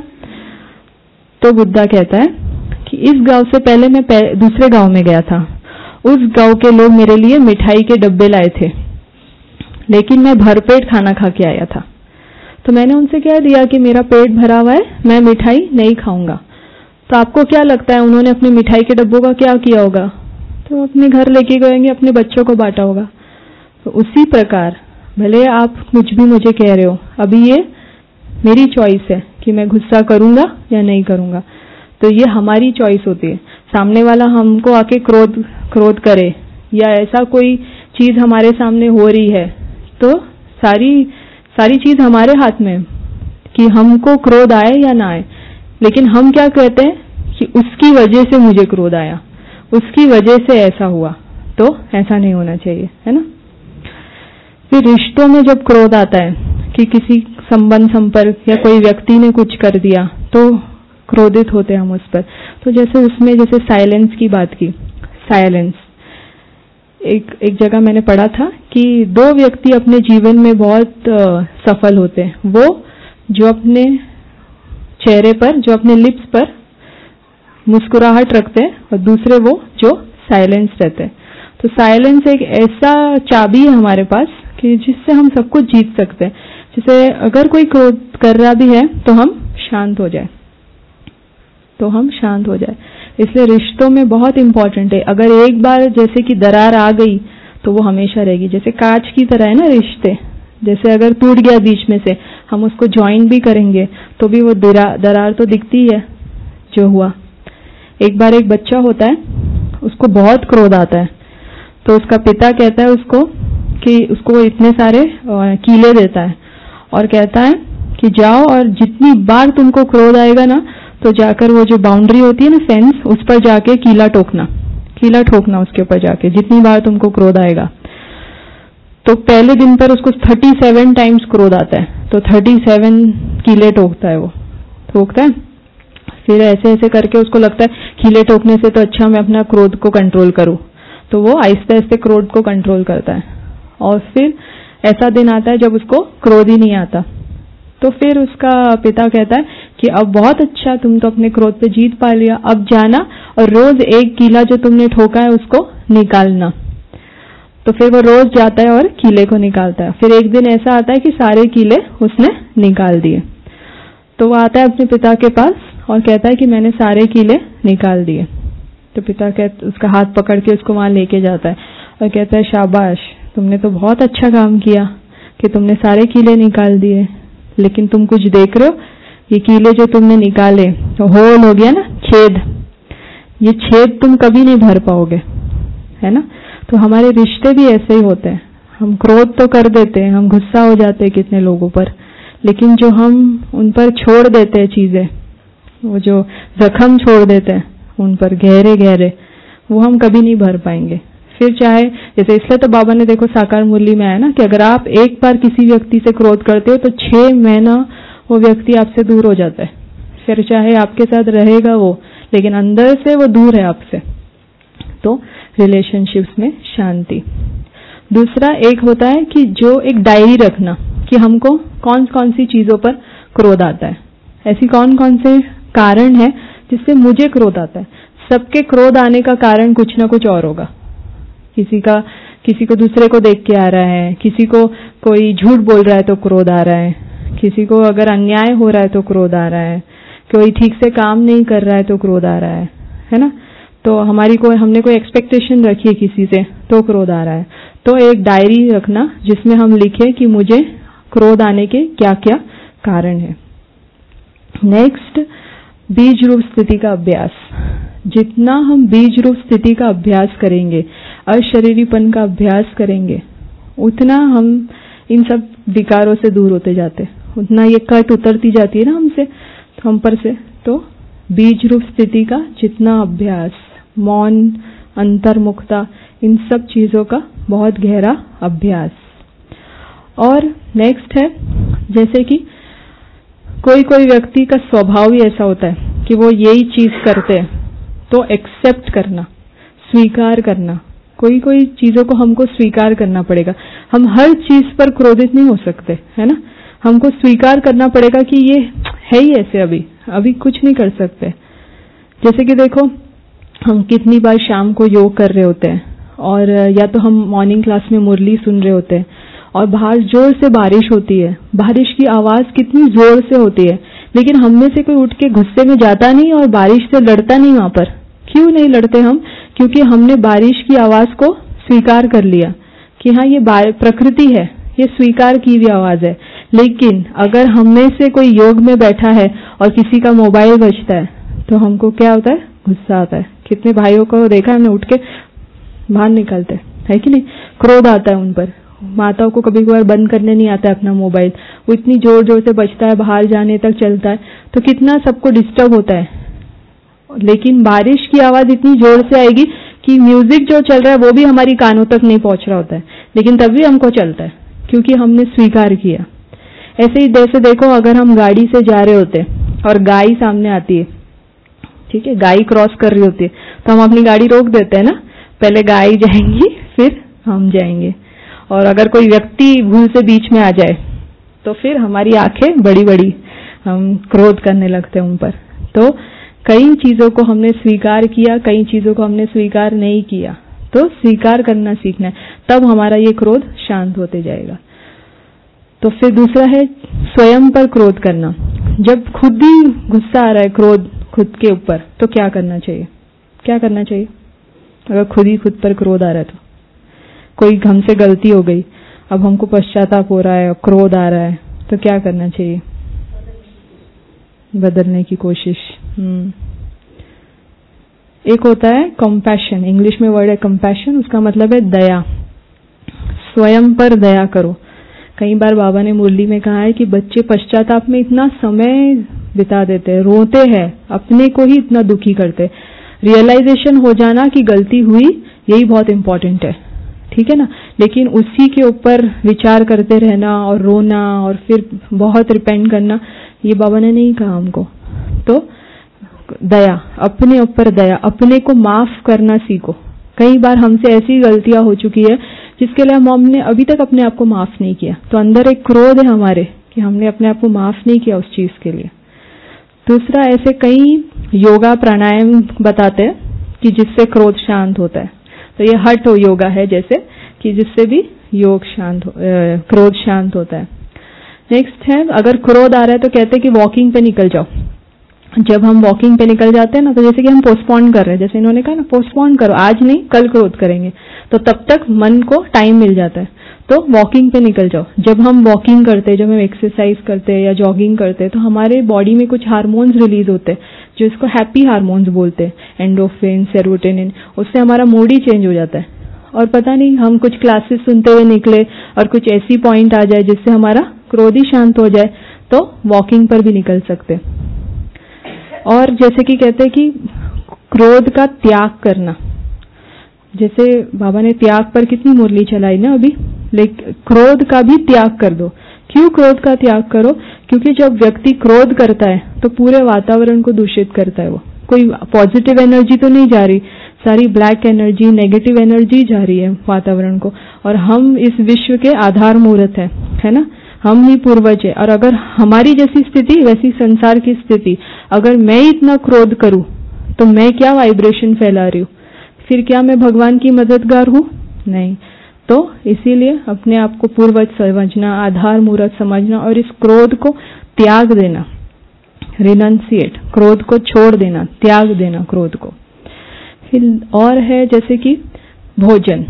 [SPEAKER 1] तो बुद्धा कहता है कि इस गांव से पहले मैं दूसरे गांव में गया था, उस गांव के लोग मेरे लिए मिठाई के डब्बे लाए थे, लेकिन मैं भरपेट खाना खा के आया था। तो मैंने उनसे कह दिया कि मेरा पेट भरा हुआ है, मैं मिठाई नहीं खाऊंगा। तो आपको क्या लगता है उन्होंने अपने मिठाई के डब्बों का क्या किया होगा? तो अपने घर लेके गएंगे, अपने बच्चों को बांटा होगा। तो उसी प्रकार भले आप कुछ भी मुझे कह रहे हो, अभी ये मेरी चॉइस है कि मैं गुस्सा करूंगा या नहीं करूंगा। तो ये हमारी चॉइस होती है। सामने वाला हमको आके क्रोध क्रोध करे या ऐसा कोई चीज हमारे सामने हो रही है, तो सारी सारी चीज हमारे हाथ में कि हमको क्रोध आए या ना आए। लेकिन हम क्या कहते हैं कि उसकी वजह से मुझे क्रोध आया, उसकी वजह से ऐसा हुआ। तो ऐसा नहीं होना चाहिए, है ना। फिर रिश्तों में जब क्रोध आता है कि किसी संबंध संपर्क या कोई व्यक्ति ने कुछ कर दिया तो क्रोधित होते हैं हम उस पर। तो जैसे उसमें जैसे साइलेंस की बात की, साइलेंस एक एक जगह मैंने पढ़ा था कि दो व्यक्ति अपने जीवन में बहुत आ, सफल होते हैं। वो जो अपने चेहरे पर, जो अपने लिप्स पर मुस्कुराहट रखते हैं, और दूसरे वो जो साइलेंस रहते हैं। तो साइलेंस एक ऐसा चाबी है हमारे पास कि जिससे हम सब कुछ जीत सकते हैं। जैसे अगर कोई क्रोध कर रहा भी है तो हम शांत हो जाए, तो हम शांत हो जाए। इसलिए रिश्तों में बहुत इंपॉर्टेंट है। अगर एक बार जैसे कि दरार आ गई तो वो हमेशा रहेगी। जैसे कांच की तरह है ना रिश्ते, जैसे अगर टूट गया बीच में से, हम उसको ज्वाइन भी करेंगे तो भी वो दरार तो दिखती है जो हुआ। एक बार एक बच्चा होता है, उसको बहुत क्रोध आता है, तो उसका पिता कहता है उसको कि उसको इतने सारे कीले देता है और कहता है कि जाओ और जितनी बार तुमको क्रोध आएगा ना तो जाकर वो जो बाउंड्री होती है ना, फेंस, उस पर जाके कीला ठोकना, कीला ठोकना उसके ऊपर जाके जितनी बार तुमको क्रोध आएगा। तो पहले दिन पर उसको सैंतीस टाइम्स क्रोध आता है, तो सैंतीस कीले ठोकता है वो। ठोकता है, फिर ऐसे ऐसे करके उसको लगता है कीले ठोकने से तो अच्छा मैं अपना क्रोध को कंट्रोल करूं, तो वो आहिस्ते आहिस्ते क्रोध को कंट्रोल करता है। और फिर ऐसा दिन आता है जब उसको क्रोध ही नहीं आता, तो फिर उसका पिता कहता है कि अब बहुत अच्छा, तुम तो अपने क्रोध पे जीत पा लिया, अब जाना और रोज एक कीला जो तुमने ठोका है उसको निकालना। तो फिर वो रोज जाता है और कीले को निकालता है। फिर एक दिन ऐसा आता है कि सारे कीले उसने निकाल दिए। तो वो आता है अपने पिता के पास और कहता है कि मैंने सारे कीले निकाल दिए। तो पिता कहता, उसका हाथ पकड़ के उसको वहां लेके जाता है और कहता है शाबाश, तुमने तो बहुत अच्छा काम किया कि तुमने सारे कीले निकाल दिए, लेकिन तुम कुछ देख रहे हो, ये कीले जो तुमने निकाले तो होल हो गया ना, छेद, ये छेद तुम कभी नहीं भर पाओगे, है ना। तो हमारे रिश्ते भी ऐसे ही होते हैं, हम क्रोध तो कर देते हैं, हम गुस्सा हो जाते हैं कितने लोगों पर, लेकिन जो हम उन पर छोड़ देते हैं चीजें, वो जो जख्म छोड़ देते हैं उन पर गहरे गहरे, वो हम कभी नहीं भर पाएंगे। फिर चाहे जैसे, इसलिए तो बाबा ने देखो साकार मुरली में आया ना कि अगर आप एक बार किसी व्यक्ति से क्रोध करते हो तो छह महीना वो व्यक्ति आपसे दूर हो जाता है। फिर चाहे आपके साथ रहेगा वो, लेकिन अंदर से वो दूर है आपसे। तो रिलेशनशिप्स में शांति। दूसरा एक होता है कि जो एक डायरी रखना कि हमको कौन कौन सी चीजों पर क्रोध आता है, ऐसी कौन कौन से कारण है जिससे मुझे क्रोध आता है। सबके क्रोध आने का कारण कुछ ना कुछ और होगा। किसी का किसी को दूसरे को देख के आ रहा है, किसी को कोई झूठ बोल रहा है तो क्रोध आ रहा है, किसी को अगर अन्याय हो रहा है तो क्रोध आ रहा है, कोई ठीक से काम नहीं कर रहा है तो क्रोध आ रहा है, है ना। तो हमारी कोई हमने कोई एक्सपेक्टेशन रखी है किसी से तो क्रोध आ रहा है। तो एक डायरी रखना जिसमें हम लिखे कि मुझे क्रोध आने के क्या क्या कारण है। नेक्स्ट, बीज रूप स्थिति का अभ्यास। जितना हम बीज रूप स्थिति का अभ्यास करेंगे, अशरीरीपन का अभ्यास करेंगे, उतना हम इन सब विकारों से दूर होते जाते, उतना ये कट उतरती जाती है ना हमसे, हम पर से। तो बीज रूप स्थिति का जितना अभ्यास, मौन, अंतर्मुखता, इन सब चीजों का बहुत गहरा अभ्यास। और नेक्स्ट है, जैसे कि कोई कोई व्यक्ति का स्वभाव ही ऐसा होता है कि वो यही चीज करते हैं, तो एक्सेप्ट करना, स्वीकार करना। कोई कोई चीजों को हमको स्वीकार करना पड़ेगा। हम हर चीज पर क्रोधित नहीं हो सकते, है ना। हमको स्वीकार करना पड़ेगा कि ये है ही ऐसे, अभी अभी कुछ नहीं कर सकते। जैसे कि देखो, हम कितनी बार शाम को योग कर रहे होते हैं और या तो हम मॉर्निंग क्लास में मुरली सुन रहे होते हैं और बाहर जोर से बारिश होती है, बारिश की आवाज कितनी जोर से होती है, लेकिन हम में से कोई उठ के गुस्से में जाता नहीं और बारिश से लड़ता नहीं वहां पर। क्यों नहीं लड़ते हम? क्योंकि हमने बारिश की आवाज को स्वीकार कर लिया कि हाँ ये प्रकृति है, ये स्वीकार की हुई आवाज है। लेकिन अगर हम में से कोई योग में बैठा है और किसी का मोबाइल बजता है तो हमको क्या होता है? गुस्सा आता है। कितने भाइयों को देखा हमने उठ के बाहर निकलते है कि नहीं, क्रोध आता है उन पर। माताओं को कभी कभार बंद करने नहीं आता है अपना मोबाइल, वो इतनी जोर जोर से बजता है, बाहर जाने तक चलता है, तो कितना सबको डिस्टर्ब होता है। लेकिन बारिश की आवाज इतनी जोर से आएगी कि म्यूजिक जो चल रहा है वो भी हमारी कानों तक नहीं पहुंच रहा होता है, लेकिन तब भी हमको चलता है क्योंकि हमने स्वीकार किया। ऐसे ही जैसे देखो, अगर हम गाड़ी से जा रहे होते और गाय सामने आती है, ठीक है, गाय क्रॉस कर रही होती है, तो हम अपनी गाड़ी रोक देते हैं ना, पहले गाय जाएंगी फिर हम जाएंगे। और अगर कोई व्यक्ति भूल से बीच में आ जाए तो फिर हमारी आंखें बड़ी बड़ी, हम क्रोध करने लगते हैं उन पर। तो कई चीजों को हमने स्वीकार किया, कई चीजों को हमने स्वीकार नहीं किया, तो स्वीकार करना सीखना है, तब हमारा ये क्रोध शांत होते जाएगा। तो फिर दूसरा है स्वयं पर क्रोध करना। जब खुद ही गुस्सा आ रहा है, क्रोध खुद के ऊपर, तो क्या करना चाहिए? क्या करना चाहिए अगर खुद ही खुद पर क्रोध आ रहा है? तो कोई हमसे गलती हो गई, अब हमको पश्चाताप हो रहा है और क्रोध आ रहा है, तो क्या करना चाहिए? बदलने की कोशिश। हम्म एक होता है कंपैशन, इंग्लिश में वर्ड है कंपैशन, उसका मतलब है दया। स्वयं पर दया करो। कई बार बाबा ने मुरली में कहा है कि बच्चे पश्चाताप में इतना समय बिता देते हैं, रोते हैं, अपने को ही इतना दुखी करते। रियलाइजेशन हो जाना कि गलती हुई, यही बहुत इंपॉर्टेंट है, ठीक है ना। लेकिन उसी के ऊपर विचार करते रहना और रोना और फिर बहुत रिपेंट करना, ये बाबा ने नहीं कहा हमको। तो दया, अपने ऊपर दया, अपने को माफ करना सीखो। कई बार हमसे ऐसी गलतियां हो चुकी है जिसके लिए हम हमने अभी तक अपने आप को माफ नहीं किया, तो अंदर एक क्रोध है हमारे कि हमने अपने आप को माफ नहीं किया उस चीज के लिए। दूसरा, ऐसे कई योगा प्राणायाम बताते हैं कि जिससे क्रोध शांत होता है, तो ये हठ योगा है जैसे कि जिससे भी योग शांत हो, क्रोध शांत होता है। नेक्स्ट है, अगर क्रोध आ रहा है तो कहते हैं कि वॉकिंग पे निकल जाओ। जब हम वॉकिंग पे निकल जाते हैं ना, तो जैसे कि हम पोस्टपोन कर रहे हैं, जैसे इन्होंने कहा ना पोस्टपोन करो, आज नहीं कल क्रोध करेंगे, तो तब तक मन को टाइम मिल जाता है, तो वॉकिंग पे निकल जाओ। जब हम वॉकिंग करते हैं, जब हम एक्सरसाइज करते हैं या जॉगिंग करते हैं, तो हमारे बॉडी में कुछ हार्मोन्स रिलीज होते हैं जो इसको हैप्पी हार्मोन्स बोलते हैं, एंडोर्फिन, सेरोटोनिन। उससे हमारा मूड ही चेंज हो जाता है, और पता नहीं हम कुछ क्लासेस सुनते हुए निकले और कुछ ऐसी पॉइंट आ जाए जिससे हमारा क्रोध ही शांत हो जाए, तो वॉकिंग पर भी निकल सकते हैं। और जैसे कि कहते हैं कि क्रोध का त्याग करना, जैसे बाबा ने त्याग पर कितनी मुरली चलाई ना अभी, लेकिन क्रोध का भी त्याग कर दो। क्यों क्रोध का त्याग करो? क्योंकि जब व्यक्ति क्रोध करता है तो पूरे वातावरण को दूषित करता है। वो कोई पॉजिटिव एनर्जी तो नहीं जा रही, सारी ब्लैक एनर्जी, नेगेटिव एनर्जी जा रही है वातावरण को। और हम इस विश्व के आधार मूर्त है, है ना, हम ही पूर्वज है। और अगर हमारी जैसी स्थिति वैसी संसार की स्थिति, अगर मैं इतना क्रोध करूं तो मैं क्या वाइब्रेशन फैला रही हूं? फिर क्या मैं भगवान की मददगार हूं? नहीं। तो इसीलिए अपने आप को पूर्वज समझना, आधार मूर्त समझना और इस क्रोध को त्याग देना, रिनंसिएट, क्रोध को छोड़ देना, त्याग देना क्रोध को। फिर और है जैसे कि भोजन,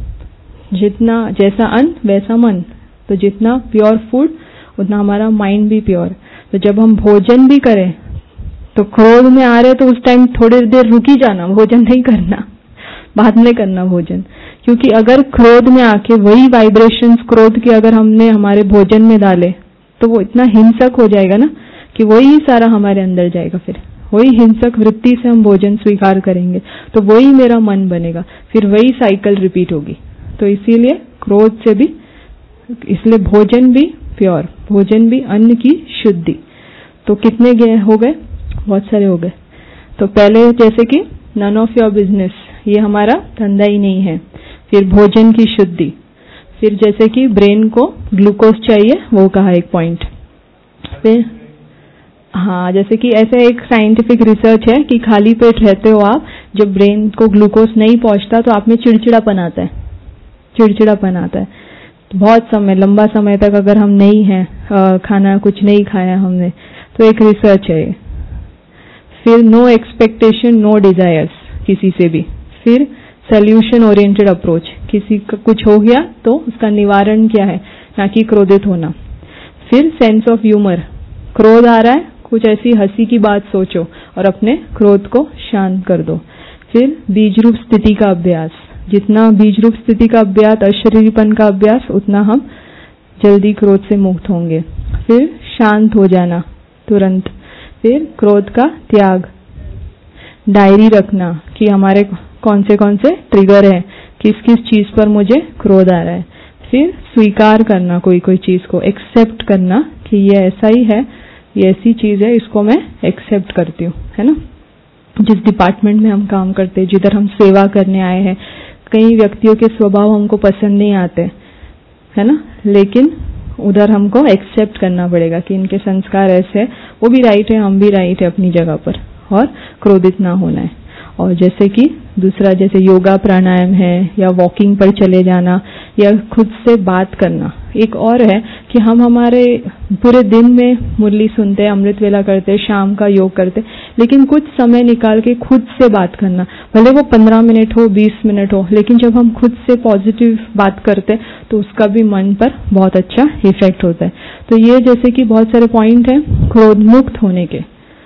[SPEAKER 1] जितना जैसा अन्न वैसा मन, तो जितना प्योर फूड उतना हमारा माइंड भी प्योर। तो जब हम भोजन भी करें तो क्रोध में आ रहे तो उस टाइम थोड़ी देर रुक ही जाना, भोजन नहीं करना, बाद में करना भोजन। क्योंकि अगर क्रोध में आके वही वाइब्रेशंस क्रोध के अगर हमने हमारे भोजन में डाले तो वो इतना हिंसक हो जाएगा ना कि वही सारा हमारे अंदर जाएगा। फिर वही हिंसक वृत्ति से हम भोजन स्वीकार करेंगे तो वही मेरा मन बनेगा, फिर वही साइकिल रिपीट होगी। तो इसीलिए क्रोध से भी, इसलिए भोजन भी प्योर, भोजन भी अन्न की शुद्धि। तो कितने गए हो गए? बहुत सारे हो गए। तो पहले जैसे कि नन ऑफ योर बिजनेस, ये हमारा धंधा ही नहीं है। फिर भोजन की शुद्धि, फिर जैसे कि ब्रेन को ग्लूकोज चाहिए, वो कहा एक पॉइंट। फिर हाँ, जैसे कि ऐसे एक साइंटिफिक रिसर्च है कि खाली पेट रहते हो आप, जब ब्रेन को ग्लूकोज नहीं पहुंचता तो आप में चिड़चिड़ापन आता है, चिड़चिड़ापन आता है। बहुत समय, लंबा समय तक अगर हम नहीं है खाना, कुछ नहीं खाया हमने, तो एक रिसर्च है। फिर नो एक्सपेक्टेशन नो डिजायर्स किसी से भी। फिर सोल्यूशन ओरिएंटेड अप्रोच, किसी का कुछ हो गया तो उसका निवारण क्या है, ना कि क्रोधित होना। फिर सेंस ऑफ ह्यूमर, क्रोध आ रहा है, कुछ ऐसी हंसी की बात सोचो और अपने क्रोध को शांत कर दो। फिर बीज रूप स्थिति का अभ्यास, जितना बीज रूप स्थिति का अभ्यास, अशरीरीपन का अभ्यास, उतना हम जल्दी क्रोध से मुक्त होंगे। फिर शांत हो जाना तुरंत। फिर क्रोध का त्याग, डायरी रखना कि हमारे कौन से कौन से ट्रिगर है, किस किस चीज पर मुझे क्रोध आ रहा है। फिर स्वीकार करना कोई कोई चीज को, एक्सेप्ट करना कि ये ऐसा ही है, ये ऐसी चीज है, इसको मैं एक्सेप्ट करती हूँ, है ना। जिस डिपार्टमेंट में हम काम करते हैं, जिधर हम सेवा करने आए हैं, कई व्यक्तियों के स्वभाव हमको पसंद नहीं आते, है ना, लेकिन उधर हमको एक्सेप्ट करना पड़ेगा कि इनके संस्कार ऐसे है, वो भी राइट है, हम भी राइट है अपनी जगह पर, और क्रोधित ना होना है। और जैसे कि दूसरा, जैसे योगा प्राणायाम है या वॉकिंग पर चले जाना या खुद से बात करना। एक और है कि हम हमारे पूरे दिन में मुरली सुनते हैं, अमृत वेला करते हैं, शाम का योग करते हैं, लेकिन कुछ समय निकाल के खुद से बात करना, भले वो पंद्रह मिनट हो, बीस मिनट हो, लेकिन जब हम खुद से पॉजिटिव बात करते हैं तो उसका भी मन पर बहुत अच्छा इफेक्ट होता है। तो ये जैसे कि बहुत सारे पॉइंट हैं क्रोध मुक्त होने के।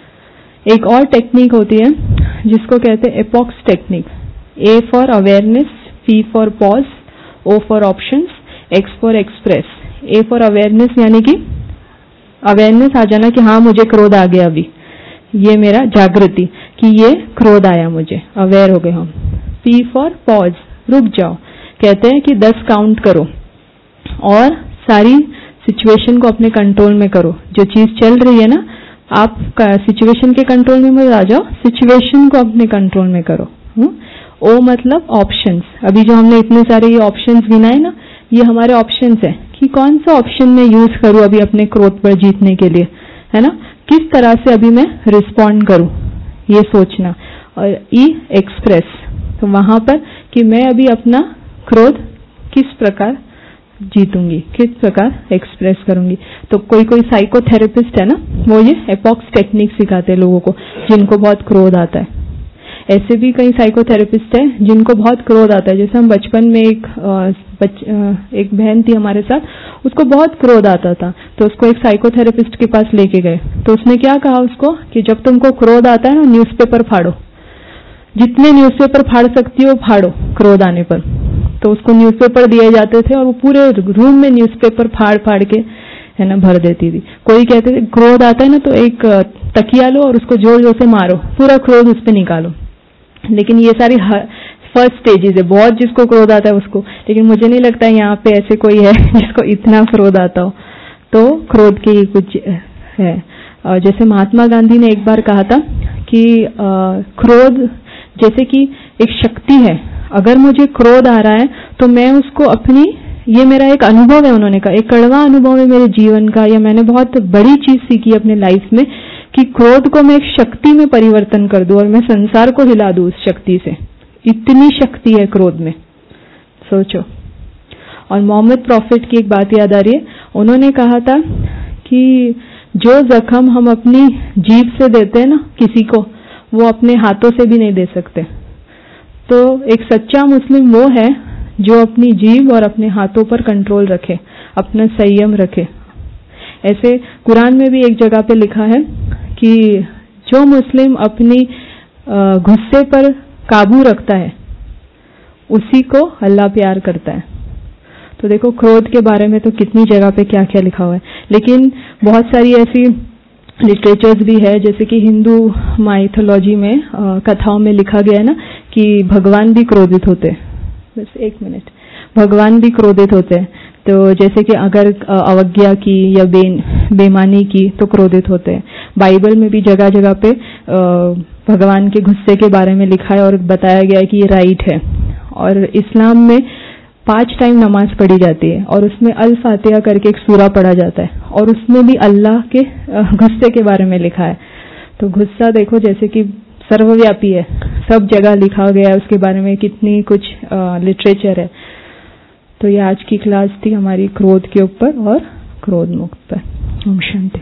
[SPEAKER 1] एक और टेक्निक होती है जिसको कहते हैं APOX technique. A for awareness, P for pause, O for options, X for express. A for awareness यानी कि अवेयरनेस आ जाना कि हाँ मुझे क्रोध आ गया, अभी ये मेरा जागृति कि ये क्रोध आया, मुझे अवेयर हो गए हम। पी फॉर पॉज, रुक जाओ, कहते हैं कि दस काउंट करो और सारी सिचुएशन को अपने कंट्रोल में करो। जो चीज चल रही है ना आप सिचुएशन के कंट्रोल में मत आ जाओ, सिचुएशन को अपने कंट्रोल में करो। हुँ? ओ मतलब ऑप्शंस। अभी जो हमने इतने सारे ये ऑप्शंस गिनाए ना, ये हमारे ऑप्शंस है कि कौन सा ऑप्शन मैं यूज करूं अभी अपने क्रोध पर जीतने के लिए, है ना। किस तरह से अभी मैं रिस्पॉन्ड करूं, ये सोचना। और ई एक्सप्रेस, तो वहां पर कि मैं अभी अपना क्रोध किस प्रकार जीतूंगी, किस प्रकार एक्सप्रेस करूंगी। तो कोई कोई साइकोथेरेपिस्ट है ना, वो ये एपॉक्स टेक्निक सिखाते हैं लोगों को जिनको बहुत क्रोध आता है। ऐसे भी कई साइकोथेरेपिस्ट हैं जिनको बहुत क्रोध आता है। जैसे हम बचपन में एक बच, एक बहन थी हमारे साथ, उसको बहुत क्रोध आता था, तो उसको एक साइकोथेरेपिस्ट के पास लेके गए। तो उसने क्या कहा उसको कि जब तुमको क्रोध आता है ना, न्यूज़पेपर फाड़ो, जितने न्यूज़पेपर फाड़ सकती हो फाड़ो क्रोध आने पर। तो उसको न्यूज़पेपर दिए जाते थे और वो पूरे रूम में न्यूज़पेपर फाड़ फाड़ के, है ना, भर देती थी। कोई कहते थे क्रोध आता है ना तो एक तकिया लो और उसको जोर जोर से मारो, पूरा क्रोध उस पर निकालो। लेकिन ये सारी फर्स्ट स्टेजेस है, बहुत जिसको क्रोध आता है उसको। लेकिन मुझे नहीं लगता है यहाँ पे ऐसे कोई है जिसको इतना क्रोध आता हो। तो क्रोध के ये कुछ है। जैसे महात्मा गांधी ने एक बार कहा था कि क्रोध जैसे कि एक शक्ति है, अगर मुझे क्रोध आ रहा है तो मैं उसको अपनी, ये मेरा एक अनुभव है, उन्होंने कहा एक कड़वा अनुभव है मेरे जीवन का, या मैंने बहुत बड़ी चीज सीखी अपने लाइफ में कि क्रोध को मैं एक शक्ति में परिवर्तन कर दूं और मैं संसार को हिला दूं उस शक्ति से। इतनी शक्ति है क्रोध में, सोचो। और मोहम्मद प्रॉफिट की एक बात याद आ रही है, उन्होंने कहा था कि जो जख्म हम अपनी जीभ से देते हैं ना किसी को, वो अपने हाथों से भी नहीं दे सकते। तो एक सच्चा मुस्लिम वो है जो अपनी जीभ और अपने हाथों पर कंट्रोल रखे, अपना संयम रखे। ऐसे कुरान में भी एक जगह पे लिखा है कि जो मुस्लिम अपनी गुस्से पर काबू रखता है उसी को अल्लाह प्यार करता है। तो देखो क्रोध के बारे में तो कितनी जगह पे क्या क्या लिखा हुआ है। लेकिन बहुत सारी ऐसी लिटरेचर्स भी है, जैसे कि हिंदू माइथोलॉजी में आ, कथाओं में लिखा गया है ना कि भगवान भी क्रोधित होते हैं। बस एक मिनट, भगवान भी क्रोधित होते हैं। तो जैसे कि अगर अवज्ञा की या बे, बेईमानी की तो क्रोधित होते हैं। बाइबल में भी जगह जगह पे भगवान के गुस्से के बारे में लिखा है और बताया गया है कि ये राइट है। और इस्लाम में पांच टाइम नमाज पढ़ी जाती है और उसमें अल फातिहा करके एक सूरा पढ़ा जाता है और उसमें भी अल्लाह के गुस्से के बारे में लिखा है। तो गुस्सा देखो जैसे कि सर्वव्यापी है, सब जगह लिखा गया है उसके बारे में, कितनी कुछ लिटरेचर है। तो ये आज की क्लास थी हमारी क्रोध के ऊपर और क्रोध मुक्त पर। ओम शांति।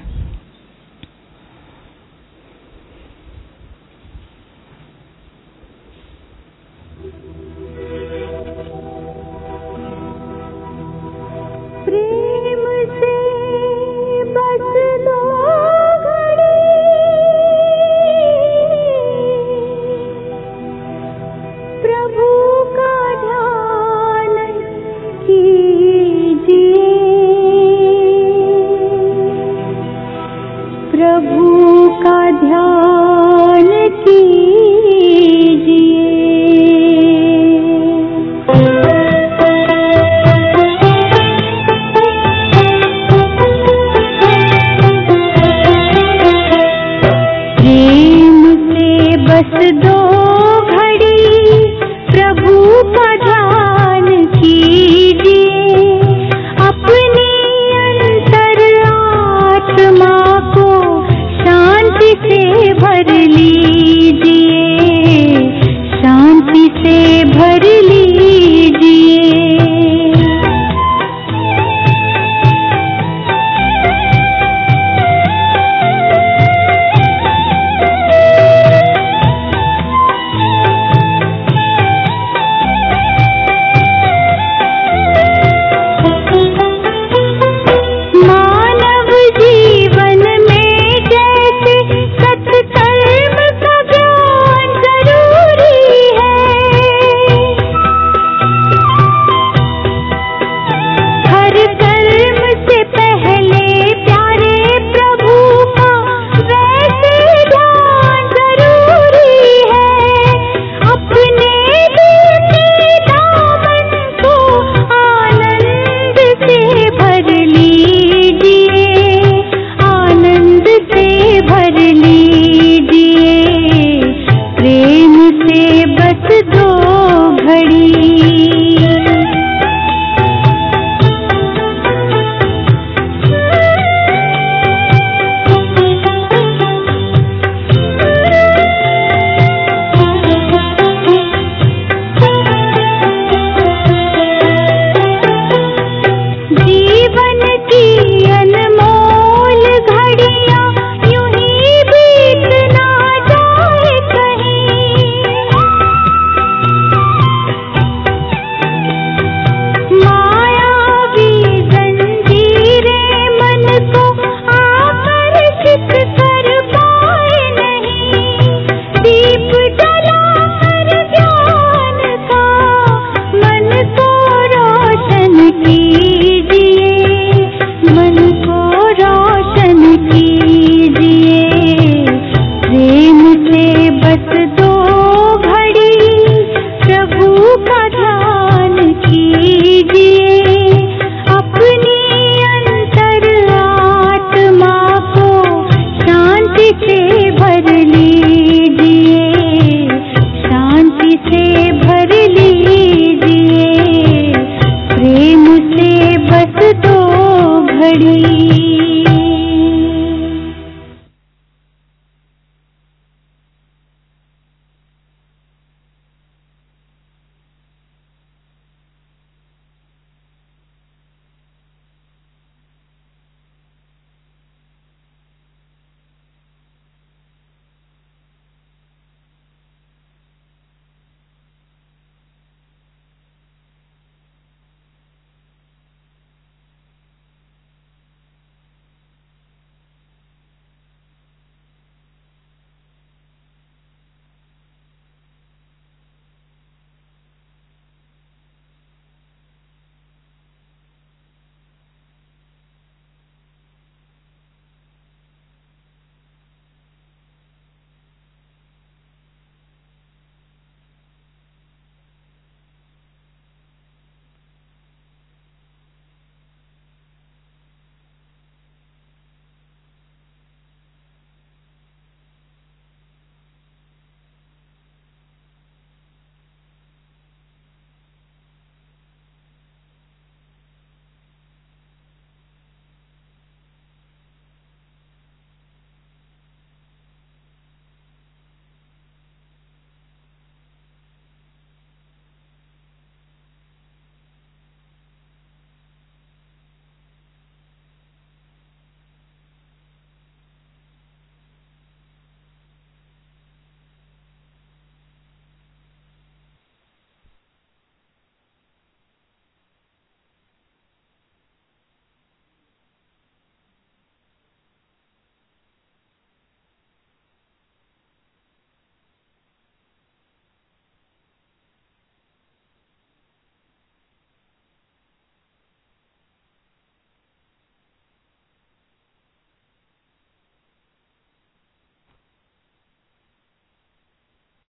[SPEAKER 2] से बस दो